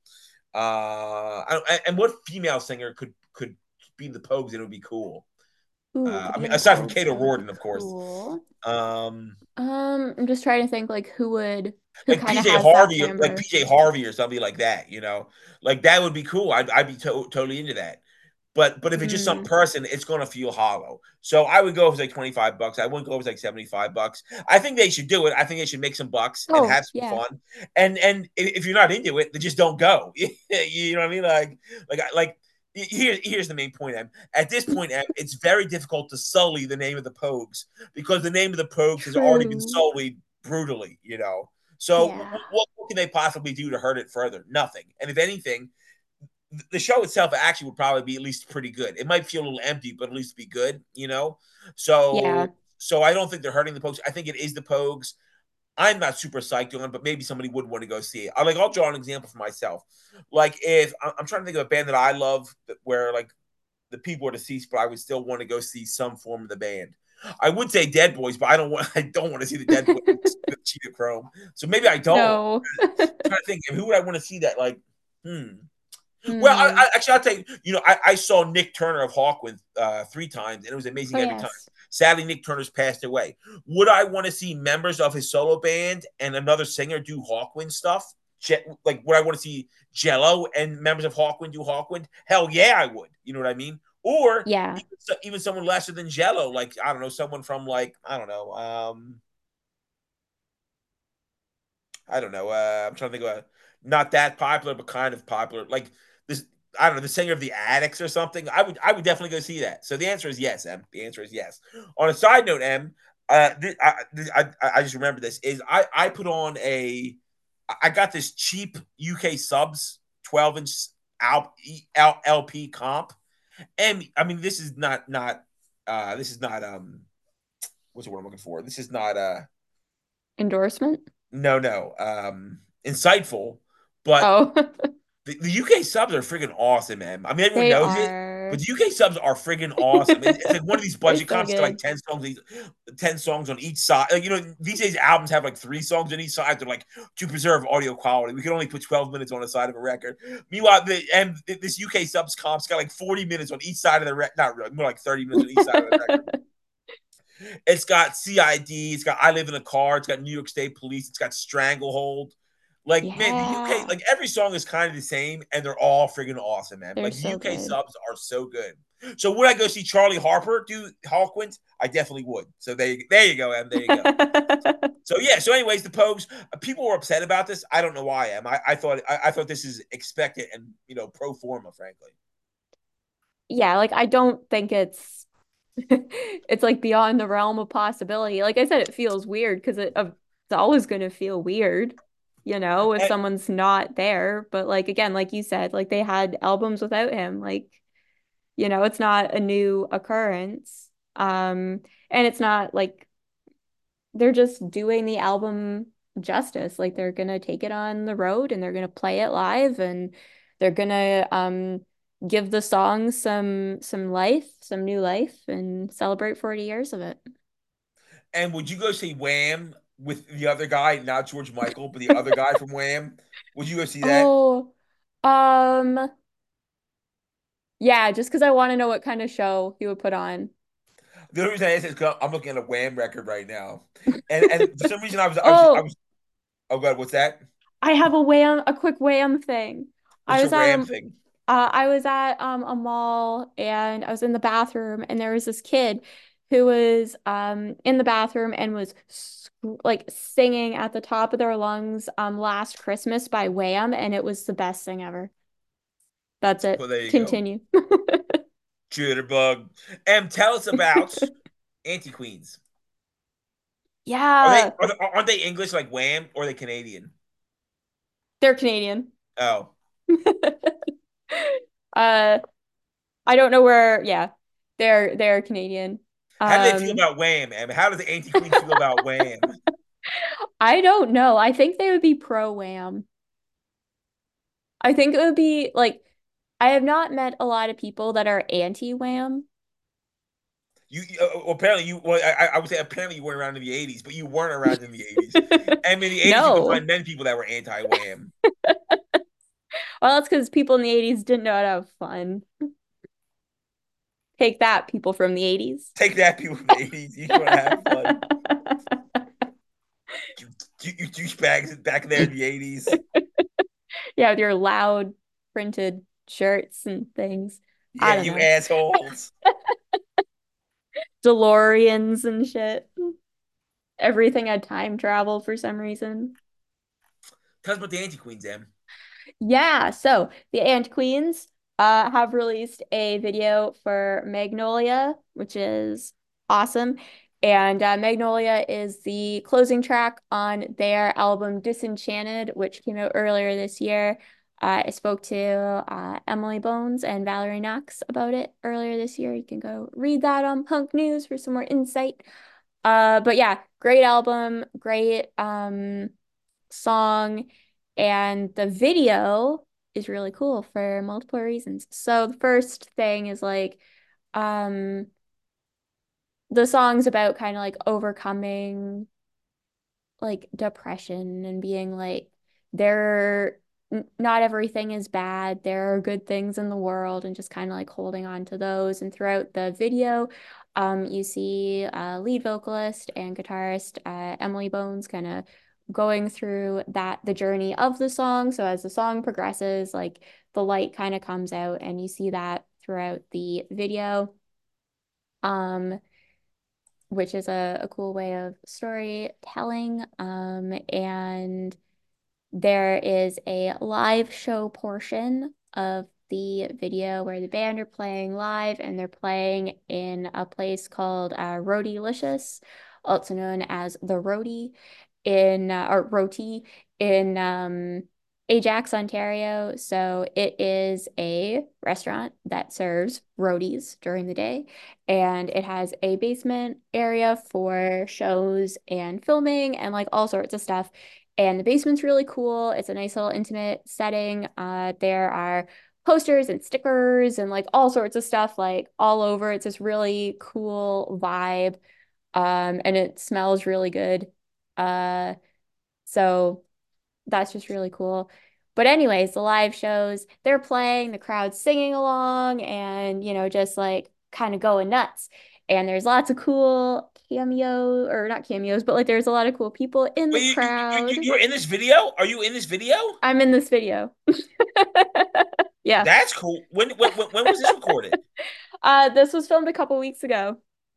[SPEAKER 1] and what female singer could be the Pogues and it would be cool.
[SPEAKER 2] Ooh, to
[SPEAKER 1] I
[SPEAKER 2] be
[SPEAKER 1] mean,
[SPEAKER 2] in the
[SPEAKER 1] aside from
[SPEAKER 2] Pogues,
[SPEAKER 1] Kato
[SPEAKER 2] that would be
[SPEAKER 1] Rorden, of course.
[SPEAKER 2] cool.
[SPEAKER 1] Um,
[SPEAKER 2] I'm just trying to think like who
[SPEAKER 1] like
[SPEAKER 2] kind of
[SPEAKER 1] PJ
[SPEAKER 2] has that
[SPEAKER 1] Harvey, like
[SPEAKER 2] timbre.
[SPEAKER 1] PJ Harvey or something like that, like that would be cool. I'd be totally into that. But if it's just some
[SPEAKER 2] Hmm.
[SPEAKER 1] person, it's gonna feel hollow. So I would go if it's like $25. I wouldn't go if it's like $75. I think they should do it. I think they should make some bucks and
[SPEAKER 2] Oh
[SPEAKER 1] have some
[SPEAKER 2] yeah.
[SPEAKER 1] fun. And if you're not into it, then just don't go. You know what I mean? Like here's the main point, Em. At this point, Em, it's very difficult to sully the name of the Pogues because the name of the Pogues has already been
[SPEAKER 2] True.
[SPEAKER 1] sullied brutally. So
[SPEAKER 2] Yeah.
[SPEAKER 1] what can they possibly do to hurt it further? Nothing. And if anything, the show itself actually would probably be at least pretty good. It might feel a little empty, but at least be good. So
[SPEAKER 2] Yeah.
[SPEAKER 1] so I don't think they're hurting the Pogues. I think it is the Pogues. I'm not super psyched on, but maybe somebody would want to go see it. I'll draw an example for myself. Like if I'm trying to think of a band that I love where like the people are deceased, but I would still want to go see some form of the band. I would say Dead Boys, but I don't want to see the Dead Boys with Cheetah Chrome. So maybe I don't.
[SPEAKER 2] No.
[SPEAKER 1] I'm trying to think, who would I want to see that? Like, hmm. Well,
[SPEAKER 2] Hmm.
[SPEAKER 1] actually, I'll tell you. I saw Nick Turner of Hawkwind 3 times, and it was
[SPEAKER 2] Oh
[SPEAKER 1] amazing every time.
[SPEAKER 2] yes.
[SPEAKER 1] Sadly, Nick Turner's passed away. Would I want to see members of his solo band and another singer do Hawkwind stuff? Like, would I want to see Jello and members of Hawkwind do Hawkwind? Hell yeah, I would. You know what I mean? Or
[SPEAKER 2] Yeah.
[SPEAKER 1] even someone lesser than Jello, like I don't know, someone from like I don't know, I don't know. I'm trying to think of not that popular, but kind of popular. Like this, I don't know, the singer of the Addicts or something. I would definitely go see that. So the answer is yes, M. The answer is yes. On a side note, M, I just remember this is I put on I got this cheap UK subs 12-inch LP comp, and I mean this is not what's the word I'm looking for? This is not
[SPEAKER 2] Endorsement?
[SPEAKER 1] no insightful, but
[SPEAKER 2] Oh.
[SPEAKER 1] the UK subs are freaking awesome, man. I mean, everyone
[SPEAKER 2] They
[SPEAKER 1] knows it, but
[SPEAKER 2] are.
[SPEAKER 1] the UK subs are freaking awesome. It's like one of these
[SPEAKER 2] They're
[SPEAKER 1] budget
[SPEAKER 2] so
[SPEAKER 1] comps to like
[SPEAKER 2] good.
[SPEAKER 1] 10 songs on each side. Like, these days albums have like 3 songs on each side. They're like to preserve audio quality. We can only put 12 minutes on the side of a record. Meanwhile, this UK subs comp's got like 40 minutes on each side of the record. Not really, more like 30 minutes on each side of the record. It's got CID. It's got I Live in a Car. It's got New York State Police. It's got Stranglehold. Like, man, the UK,
[SPEAKER 2] Yeah.
[SPEAKER 1] like every song is kind of the same, and they're all freaking awesome, man.
[SPEAKER 2] They're
[SPEAKER 1] Like the
[SPEAKER 2] so
[SPEAKER 1] UK
[SPEAKER 2] good.
[SPEAKER 1] subs are so good. So would I go see Charlie Harper do Hawkwind? I definitely would. So there you go, Em. There you go. So yeah. So anyways, the Pogues. People were upset about this. I don't know why, Em. I thought this is expected and pro forma, frankly.
[SPEAKER 2] Yeah, like I don't think it's like beyond the realm of possibility. Like I said, it feels weird because it's always going to feel weird, if
[SPEAKER 1] And,
[SPEAKER 2] someone's not there. But like again, like you said, like they had albums without him. Like, it's not a new occurrence. And it's not like they're just doing the album justice. Like they're gonna take it on the road and they're gonna play it live and they're gonna give the song some life, some new life and celebrate 40 years of it.
[SPEAKER 1] and would you go see Wham with the other guy, not George Michael, but the other guy from Wham? Would you go see that?
[SPEAKER 2] Oh, um, Yeah, just because I want to know what kind of show he would put on.
[SPEAKER 1] The only reason I asked is 'cause I'm looking at a Wham record right now, and for some reason I
[SPEAKER 2] Oh,
[SPEAKER 1] was. Oh God, what's that?
[SPEAKER 2] I have a quick Wham thing. I
[SPEAKER 1] What's your
[SPEAKER 2] was at
[SPEAKER 1] Wham
[SPEAKER 2] a
[SPEAKER 1] thing?
[SPEAKER 2] I was at a mall and I was in the bathroom and there was this kid who was in the bathroom and was like singing at the top of their lungs Last Christmas by Wham, and it was the best thing ever. That's it.
[SPEAKER 1] Well, there you go.
[SPEAKER 2] Continue.
[SPEAKER 1] Jitterbug. Tell us about Anti Queens.
[SPEAKER 2] Yeah,
[SPEAKER 1] Aren't they English like Wham or are they Canadian?
[SPEAKER 2] they're Canadian.
[SPEAKER 1] Oh,
[SPEAKER 2] Uh, I don't know where, yeah, they're Canadian.
[SPEAKER 1] how do they feel
[SPEAKER 2] Um,
[SPEAKER 1] about Wham? How does the Anti Queens feel about Wham?
[SPEAKER 2] I don't know. I think they would be pro Wham. I think it would be like I have not met a lot of people that are anti Wham.
[SPEAKER 1] Apparently you. Well, I would say apparently you weren't around in the '80s, but you weren't around in the '80s. And in the '80s, you could find
[SPEAKER 2] No.
[SPEAKER 1] many people that were anti Wham.
[SPEAKER 2] Well, that's because people in the 80s didn't know how to have fun. Take that, people from the 80s.
[SPEAKER 1] Take that, people from the '80s. You want to have fun. You douchebags back there in the '80s.
[SPEAKER 2] Yeah, with your loud printed shirts and things. I
[SPEAKER 1] Yeah,
[SPEAKER 2] don't
[SPEAKER 1] you
[SPEAKER 2] know.
[SPEAKER 1] assholes.
[SPEAKER 2] DeLoreans and shit. Everything had time travel for some reason.
[SPEAKER 1] Tell us about the Anti Queens, Em.
[SPEAKER 2] Yeah, so the Ant Queens have released a video for Magnolia, which is awesome. And Magnolia is the closing track on their album Disenchanted, which came out earlier this year. I spoke to Emily Bones and Valerie Knox about it earlier this year. You can go read that on Punk News for some more insight. But yeah, great album, great song, and the video is really cool for multiple reasons. So the first thing is like um the song's about kind of like overcoming like depression and being like there not everything is bad. There are good things in the world and just kind of like holding on to those. And throughout the video, you see lead vocalist and guitarist Emily Bones kind of going through the journey of the song. So as the song progresses, like the light kind of comes out and you see that throughout the video. Um, which is a cool way of storytelling. And there is a live show portion of the video where the band are playing live and they're playing in a place called Roadylicious, also known as the Roadie or Roti in Ajax, Ontario. So it is a restaurant that serves roadies during the day, and it has a basement area for shows and filming and like all sorts of stuff. And the basement's really cool. It's a nice little intimate setting. There are posters and stickers and like all sorts of stuff like all over. It's this really cool vibe. And it smells really good. Uh, so that's just really cool. But anyways, the live shows, they're playing, the crowd's singing along and, just like kind of going nuts. And there's lots of cool cameo or not cameos, but like there's a lot of cool people in the
[SPEAKER 1] Wait,
[SPEAKER 2] crowd.
[SPEAKER 1] you're in this video? Are you in this video?
[SPEAKER 2] I'm in this video. Yeah.
[SPEAKER 1] That's cool. When was this recorded?
[SPEAKER 2] This was filmed a couple weeks ago.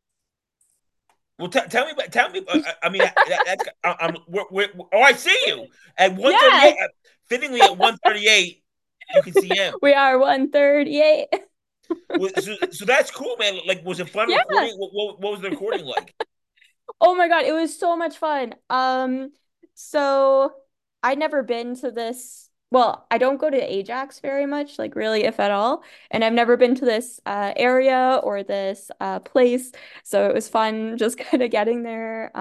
[SPEAKER 1] Well, tell me. Tell me. I mean, that's. Oh, I see you at
[SPEAKER 2] Yeah,
[SPEAKER 1] 138. Fittingly, at 138, you can see him.
[SPEAKER 2] we are 138.
[SPEAKER 1] So that's cool, man. Like, was it fun
[SPEAKER 2] Yeah.
[SPEAKER 1] recording? What was the recording like?
[SPEAKER 2] Oh my God, it was so much fun. So I'd never been to this. Well, I don't go to Ajax very much, like really, if at all. And I've never been to this area or this place. So it was fun just kind of getting there.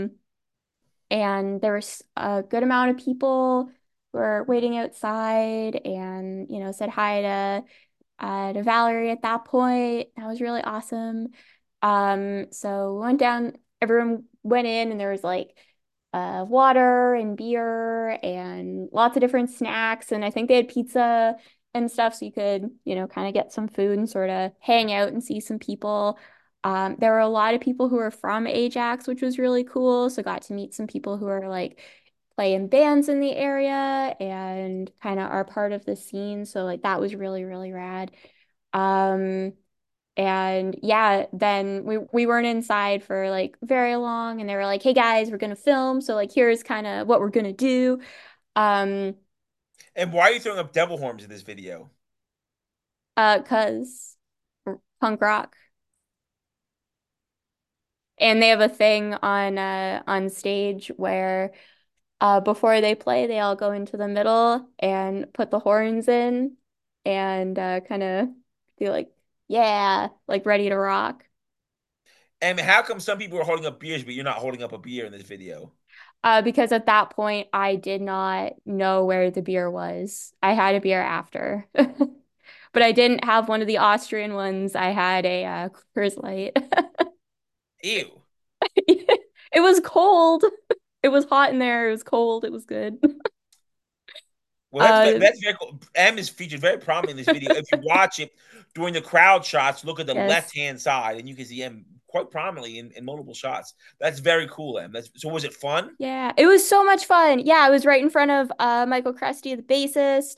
[SPEAKER 2] And there was a good amount of people who were waiting outside and, said hi to Valerie at that point. That was really awesome. So we went down, everyone went in, and there was like water and beer and lots of different snacks. And I think they had pizza and stuff, so you could, kind of get some food and sort of hang out and see some people. There were a lot of people who were from Ajax, which was really cool. So got to meet some people who are like playing bands in the area and kind of are part of the scene. So like that was really, really rad. Um, and yeah, then we weren't inside for like very long, and they were like, "Hey guys, we're gonna film, so like here's kind of what we're gonna do." Um,
[SPEAKER 1] And why are you throwing up devil horns in this video?
[SPEAKER 2] 'Cause punk rock, and they have a thing on stage where before they play, they all go into the middle and put the horns in and kind of do like, yeah, like ready to rock.
[SPEAKER 1] And how come some people are holding up beers, but you're not holding up a beer in this video?
[SPEAKER 2] Because at that point, I did not know where the beer was. I had a beer after, but I didn't have one of the Austrian ones. I had a Coors Light.
[SPEAKER 1] Ew.
[SPEAKER 2] It was cold. It was hot in there. It was cold. It was good.
[SPEAKER 1] Well,
[SPEAKER 2] Uh,
[SPEAKER 1] that's very cool. M is featured very prominently in this video. If you watch it during the crowd shots, look at the
[SPEAKER 2] yes.
[SPEAKER 1] left hand side, and you can see M quite prominently in multiple shots. That's very cool, M. So was it fun?
[SPEAKER 2] Yeah, it was so much fun. Yeah, I was right in front of Michael Cresty, the bassist.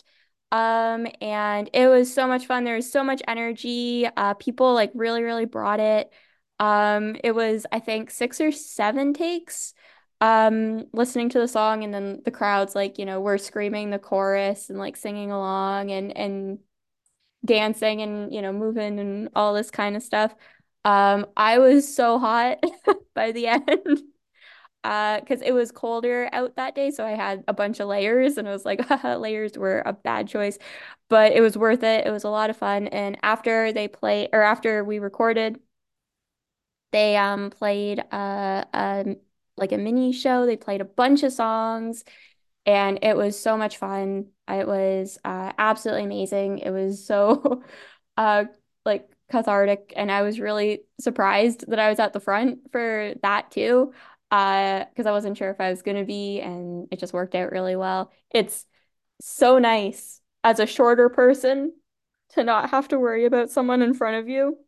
[SPEAKER 2] And it was so much fun. There was so much energy. People like really, really brought it. It was, I think, 6 or 7 takes, listening to the song, and then the crowd's like, we're screaming the chorus and like singing along and dancing and, moving and all this kind of stuff. I was so hot by the end. Because it was colder out that day, so I had a bunch of layers, and I was like, haha, layers were a bad choice, but it was worth it. It was a lot of fun. And after we recorded, they played like a mini show. They played a bunch of songs, and it was so much fun. It was absolutely amazing. It was so uh like cathartic, and I was really surprised that I was at the front for that too. Because I wasn't sure if I was gonna be, and it just worked out really well. It's so nice as a shorter person to not have to worry about someone in front of you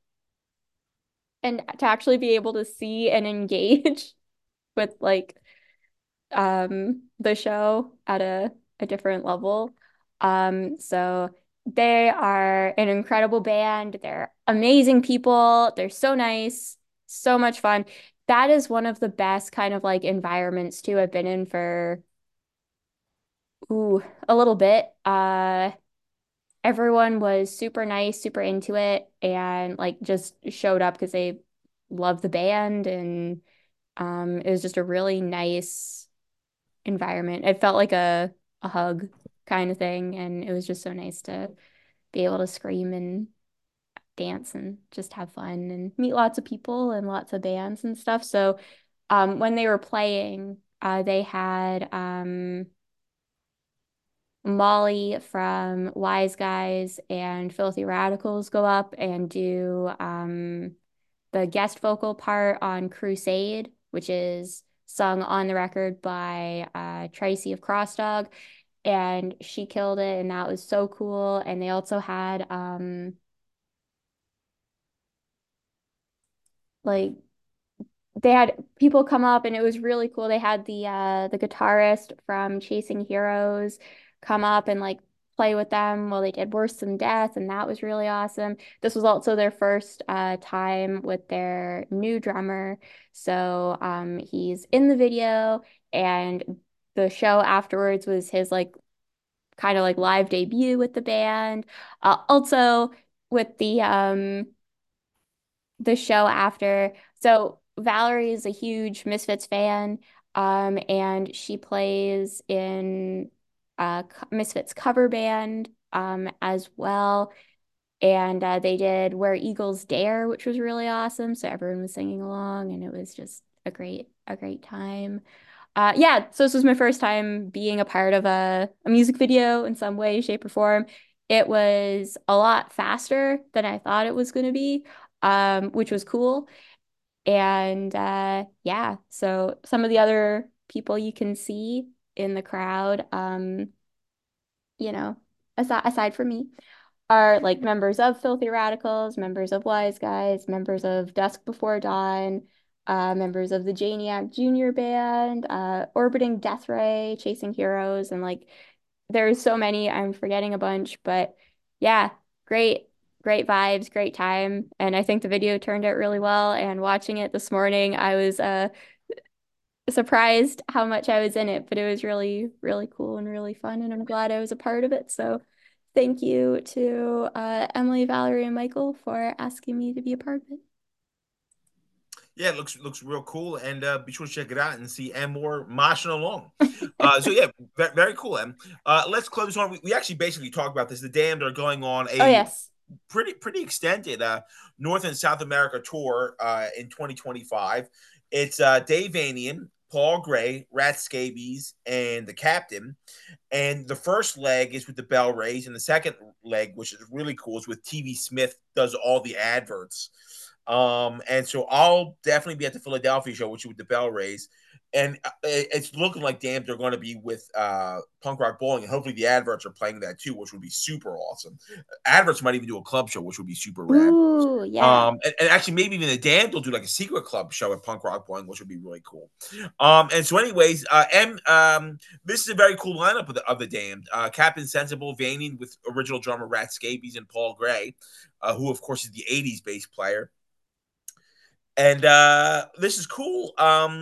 [SPEAKER 2] and to actually be able to see and engage with like the show at a different level. So they are an incredible band. They're amazing people. They're so nice, so much fun. That is one of the best kind of like environments too I've been in for a little bit. Everyone was super nice, super into it, and like just showed up because they love the band, and it was just a really nice environment. It felt like a hug kind of thing, and it was just so nice to be able to scream and dance and just have fun and meet lots of people and lots of bands and stuff. So, when they were playing, they had Molly from Wise Guys and Filthy Radicals go up and do the guest vocal part on Crusade, which is sung on the record by Tracy of Crossdog, and she killed it, and that was so cool. And they also had like they had people come up, and it was really cool. They had the guitarist from Chasing Heroes come up and like play with them while they did Worse Than Death, and that was really awesome. This was also their first time with their new drummer. So he's in the video, and the show afterwards was his like kind of like live debut with the band. Also with the show after. So Valerie is a huge Misfits fan, and she plays in Misfits cover band as well. And they did Where Eagles Dare, which was really awesome. So everyone was singing along, and it was just a great time. Yeah, so this was my first time being a part of a music video in some way, shape, or form. It was a lot faster than I thought it was going to be, which was cool. And yeah, so some of the other people you can see in the crowd, you know, aside from me, are like members of Filthy Radicals, members of Wise Guys, members of Dusk Before Dawn, members of the Janiac Junior Band, Orbiting Death Ray, Chasing Heroes, and like there's so many. I'm forgetting a bunch, but yeah, great, great vibes, great time. And I think the video turned out really well. And watching it this morning, I was surprised how much I was in it, but it was really, really cool and really fun. And I'm glad I was a part of it. So thank you to Emily, Valerie, and Michael for asking me to be a part of it.
[SPEAKER 1] Yeah, it looks real cool, and be sure to check it out and see M more moshing along. So yeah, very cool, M. Let's close on. We actually basically talked about this. The Damned are going on
[SPEAKER 2] Oh,
[SPEAKER 1] a
[SPEAKER 2] yes.
[SPEAKER 1] pretty extended North and South America tour in 2025. It's Dave Vanian, Paul Gray, Rat Scabies, and the Captain. And the first leg is with the Bell Rays, and the second leg, which is really cool, is with TV Smith, does all the adverts. And so I'll definitely be at the Philadelphia show, which is with the Bell Rays. And it's looking like Damned they're going to be with Punk Rock Bowling, and hopefully the adverts are playing that too, which would be super awesome. Adverts might even do a club show, which would be super rad.
[SPEAKER 2] Ooh, yeah.
[SPEAKER 1] And actually, maybe even the Damned will do like a secret club show at Punk Rock Bowling, which would be really cool. And so, anyways, this is a very cool lineup of the Damned. Captain Sensible, Vanian with original drummer Rat Scabies and Paul Gray, who of course is the '80s bass player. And this is cool.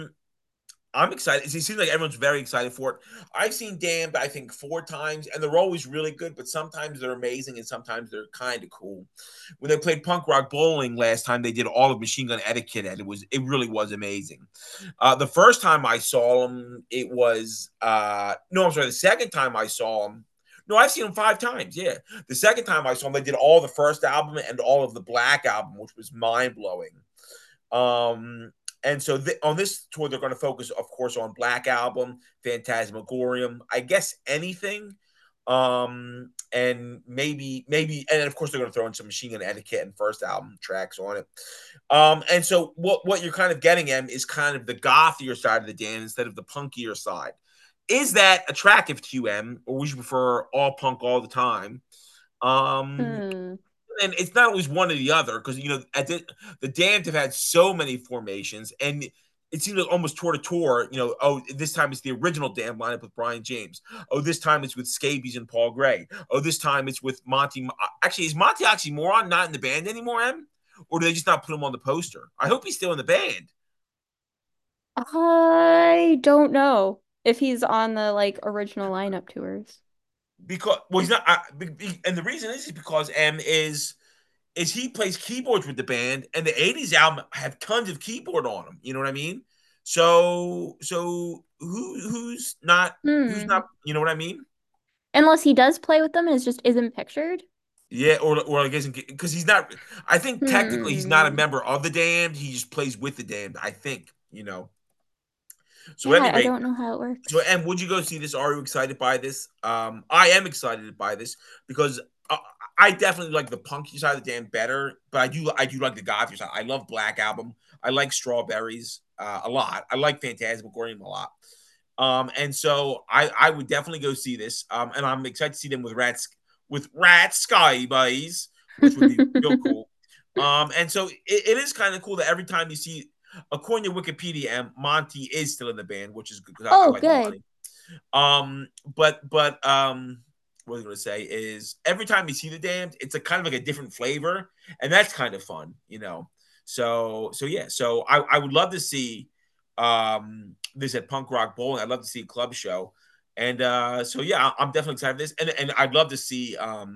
[SPEAKER 1] I'm excited. It seems like everyone's very excited for it. I've seen Damned, I think, 4 times, and they're always really good, but sometimes they're amazing and sometimes they're kind of cool. When they played Punk Rock Bowling last time, they did all of Machine Gun Etiquette, and it really was amazing. The first time I saw them, it was no, I'm sorry, the second time I saw them. No, I've seen them 5 times. Yeah, the second time I saw them, they did all the first album and all of the Black album, which was mind blowing. And so on this tour, they're going to focus, of course, on Black Album, Phantasmagorium, I guess anything. And maybe, and of course, they're going to throw in some Machine Gun Etiquette and first album tracks on it. And so what you're kind of getting at is kind of the gothier side of the Damned instead of the punkier side. Is that attractive to you, M, or would you prefer all punk all the time? Um,
[SPEAKER 2] Hmm.
[SPEAKER 1] and it's not always one or the other because the Damned have had so many formations, and it seems like almost tour to tour. Oh, this time it's the original Damned lineup with Brian James. Oh, this time it's with Scabies and Paul Gray. Oh, this time it's with Monty. Actually, is Monty Oxymoron not in the band anymore, Em? Or do they just not put him on the poster? I hope he's still in the band.
[SPEAKER 2] I don't know if he's on the like original lineup tours.
[SPEAKER 1] Because well, he's not, and the reason is because is he plays keyboards with the band, and the '80s album have tons of keyboard on them. You know what I mean? So who's
[SPEAKER 2] Hmm.
[SPEAKER 1] not? You know what I mean?
[SPEAKER 2] Unless he does play with them and it just isn't pictured.
[SPEAKER 1] Yeah, or I guess because he's not. I think technically he's not a
[SPEAKER 2] Hmm.
[SPEAKER 1] member of the Damned. He just plays with the Damned. I think you know. So
[SPEAKER 2] Yeah, I
[SPEAKER 1] anyway,
[SPEAKER 2] don't know how it
[SPEAKER 1] so,
[SPEAKER 2] works.
[SPEAKER 1] and would you go see this? Are you excited by this? I am excited by this because I definitely like the punky side of the Damned better, but I do like the gothic side. I love Black Album. I like Strawberries a lot. I like Phantasmagorium a lot. And so I would definitely go see this. And I'm excited to see them with Rat Sky Boys, which would be real cool. And so it is kind of cool that every time you see, according to Wikipedia, Monty is still in the band, which is good because I
[SPEAKER 2] Oh,
[SPEAKER 1] like
[SPEAKER 2] good.
[SPEAKER 1] Monty. But what I was gonna say is every time you see the Damned, it's a kind of like a different flavor, and that's kind of fun. So yeah, so I would love to see this at Punk Rock Bowling. I'd love to see a club show. And so yeah, I'm definitely excited for this. And I'd love to see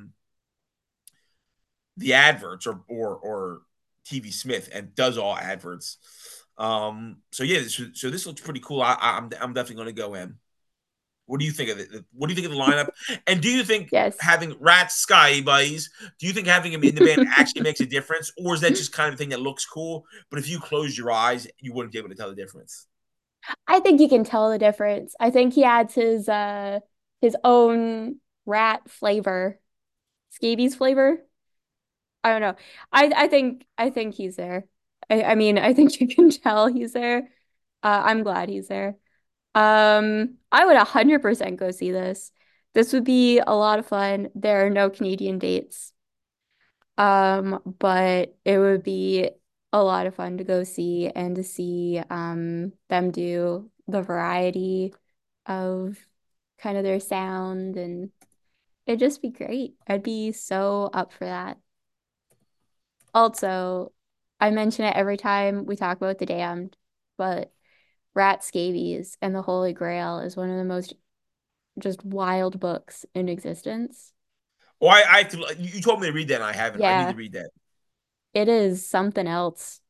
[SPEAKER 1] the adverts or TV Smith and does all adverts. So yeah, so this looks pretty cool. I'm definitely gonna go in. What do you think of it? What do you think of the lineup? And do you think
[SPEAKER 2] Yes.
[SPEAKER 1] having Rat Sky Buddies, do you think having him in the band actually makes a difference? Or is that just kind of a thing that looks cool, but if you close your eyes, you wouldn't be able to tell the difference?
[SPEAKER 2] I think you can tell the difference. I think he adds his own rat flavor, scabies flavor. I don't know. I think he's there. I mean, I think you can tell he's there. I'm glad he's there. I would 100% go see this. This would be a lot of fun. There are no Canadian dates. But it would be a lot of fun to go see and to see them do the variety of kind of their sound, and it'd just be great. I'd be so up for that. Also, I mention it every time we talk about The Damned, but Rat Scabies and the Holy Grail is one of the most just wild books in existence.
[SPEAKER 1] Well, I have to. You told me to read that, and I haven't. I need
[SPEAKER 2] Yeah,
[SPEAKER 1] to read that.
[SPEAKER 2] it is something else.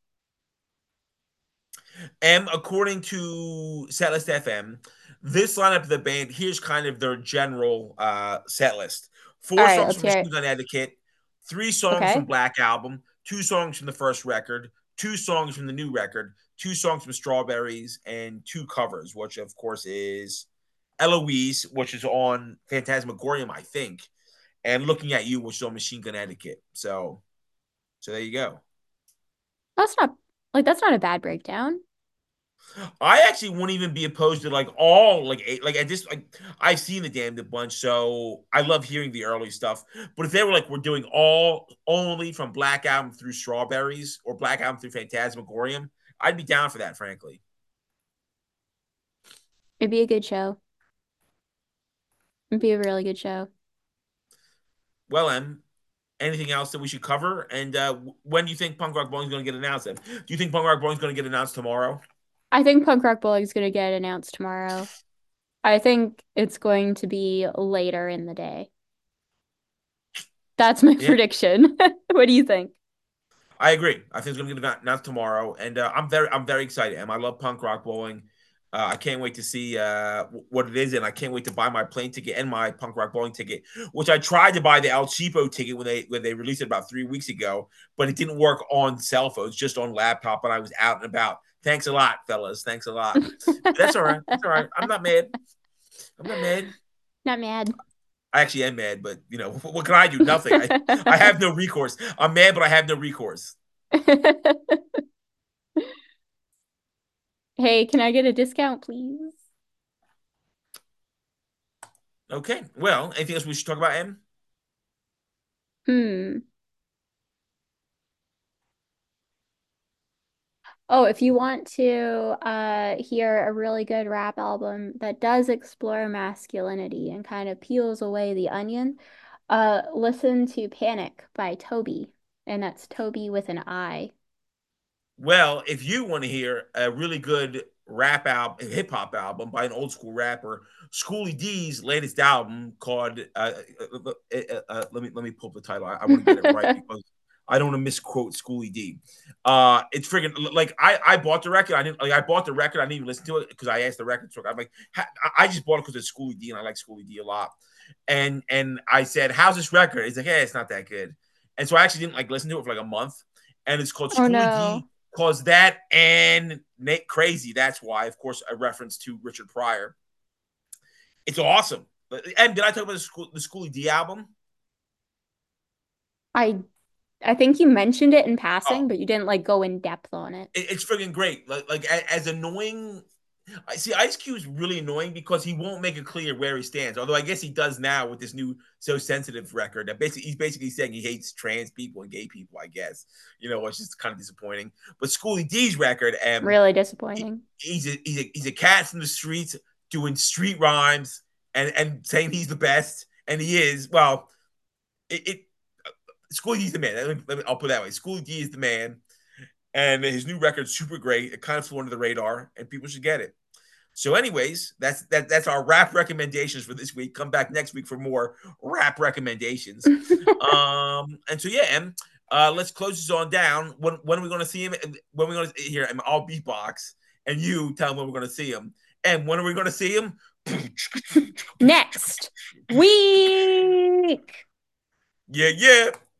[SPEAKER 1] And according to Setlist FM, this lineup of the band, here's kind of their general set list.
[SPEAKER 2] All
[SPEAKER 1] Four
[SPEAKER 2] right,
[SPEAKER 1] songs
[SPEAKER 2] let's
[SPEAKER 1] from
[SPEAKER 2] hear
[SPEAKER 1] Machine
[SPEAKER 2] it.
[SPEAKER 1] Gun Etiquette, three songs from
[SPEAKER 2] Okay.
[SPEAKER 1] Black Album, two songs from the first record, two songs from the new record, two songs from Strawberries, and two covers, which of course is Eloise, which is on Phantasmagorium, I think, and Looking at You, which is on Machine Gun Etiquette. So there you go.
[SPEAKER 2] That's not a bad breakdown.
[SPEAKER 1] I actually wouldn't even be opposed to like all like eight, like at this like I've seen the Damned a bunch, so I love hearing the early stuff. But if they were like we're doing all only from Black Album through Strawberries or Black Album through Phantasmagorium, I'd be down for that, frankly.
[SPEAKER 2] It'd be a good show. It'd be a really good show.
[SPEAKER 1] Well, anything else that we should cover? And when do you think Punk Rock Bowling is going to get announced? Then? Do you think Punk Rock Bowling is going to get announced tomorrow?
[SPEAKER 2] I think Punk Rock Bowling is going to get announced tomorrow. I think it's going to be later in the day. That's my
[SPEAKER 1] Yeah,
[SPEAKER 2] prediction. What do you think?
[SPEAKER 1] I agree. I think it's going to get announced tomorrow, and I'm very excited. And I love Punk Rock Bowling. I can't wait to see what it is, and I can't wait to buy my plane ticket and my Punk Rock Bowling ticket, which I tried to buy the El Cheapo ticket when they released it about 3 weeks ago, but it didn't work on cell phones, just on laptop, and I was out and about. Thanks a lot, fellas. Thanks a lot. But that's all right. That's all right. I'm not mad. I'm not mad.
[SPEAKER 2] Not mad.
[SPEAKER 1] I actually am mad, but what can I do? Nothing. I have no recourse. I'm mad, but I have no recourse.
[SPEAKER 2] Hey, can I get a discount, please?
[SPEAKER 1] Okay. Well, anything else we should talk about, Em?
[SPEAKER 2] Hmm. Oh, if you want to hear a really good rap album that does explore masculinity and kind of peels away the onion, listen to Panic by Toby. And that's Toby with an I.
[SPEAKER 1] Well, if you want to hear a really good rap album, hip hop album by an old school rapper, Schoolie D's latest album called let me pull up the title. I want to get it right because I don't want to misquote Schoolie D. It's friggin' like I bought the record. I didn't like I bought the record. I didn't even listen to it because I asked the record store. I'm like, I just bought it because it's Schoolie D and I like Schoolie D a lot. And I said, "How's this record?" He's like, "Yeah, it's not that good." And so I actually didn't like listen to it for like a month. And it's called
[SPEAKER 2] Oh
[SPEAKER 1] Schoolie
[SPEAKER 2] no.
[SPEAKER 1] D Cause that and Nate Crazy. That's why, of course, a reference to Richard Pryor. It's awesome. And did I talk about the Schoolie D album?
[SPEAKER 2] I I think you mentioned it in
[SPEAKER 1] Oh,
[SPEAKER 2] passing, but you didn't like go in depth on it.
[SPEAKER 1] it's freaking great. Like as annoying. I see Ice Cube is really annoying because he won't make it clear where he stands. Although I guess he does now with this new So Sensitive record. That basically he's basically saying he hates trans people and gay people. I guess which is kind of disappointing. But Schoolie D's record,
[SPEAKER 2] Really disappointing.
[SPEAKER 1] he's a cat from the streets doing street rhymes and saying he's the best, and he is. Well, it Schoolie D's the man. I'll put it that way. Schoolie D is the man, and his new record's super great. It kind of flew under the radar, and people should get it. So, anyways, that's our rap recommendations for this week. Come back next week for more rap recommendations. And so yeah, Em, let's close this on down. When are we going to see him? When are we going to hear him? I'll beatbox, and you tell him when we're going to see him. And when are we going to see him?
[SPEAKER 2] Next week.
[SPEAKER 1] Yeah, yeah.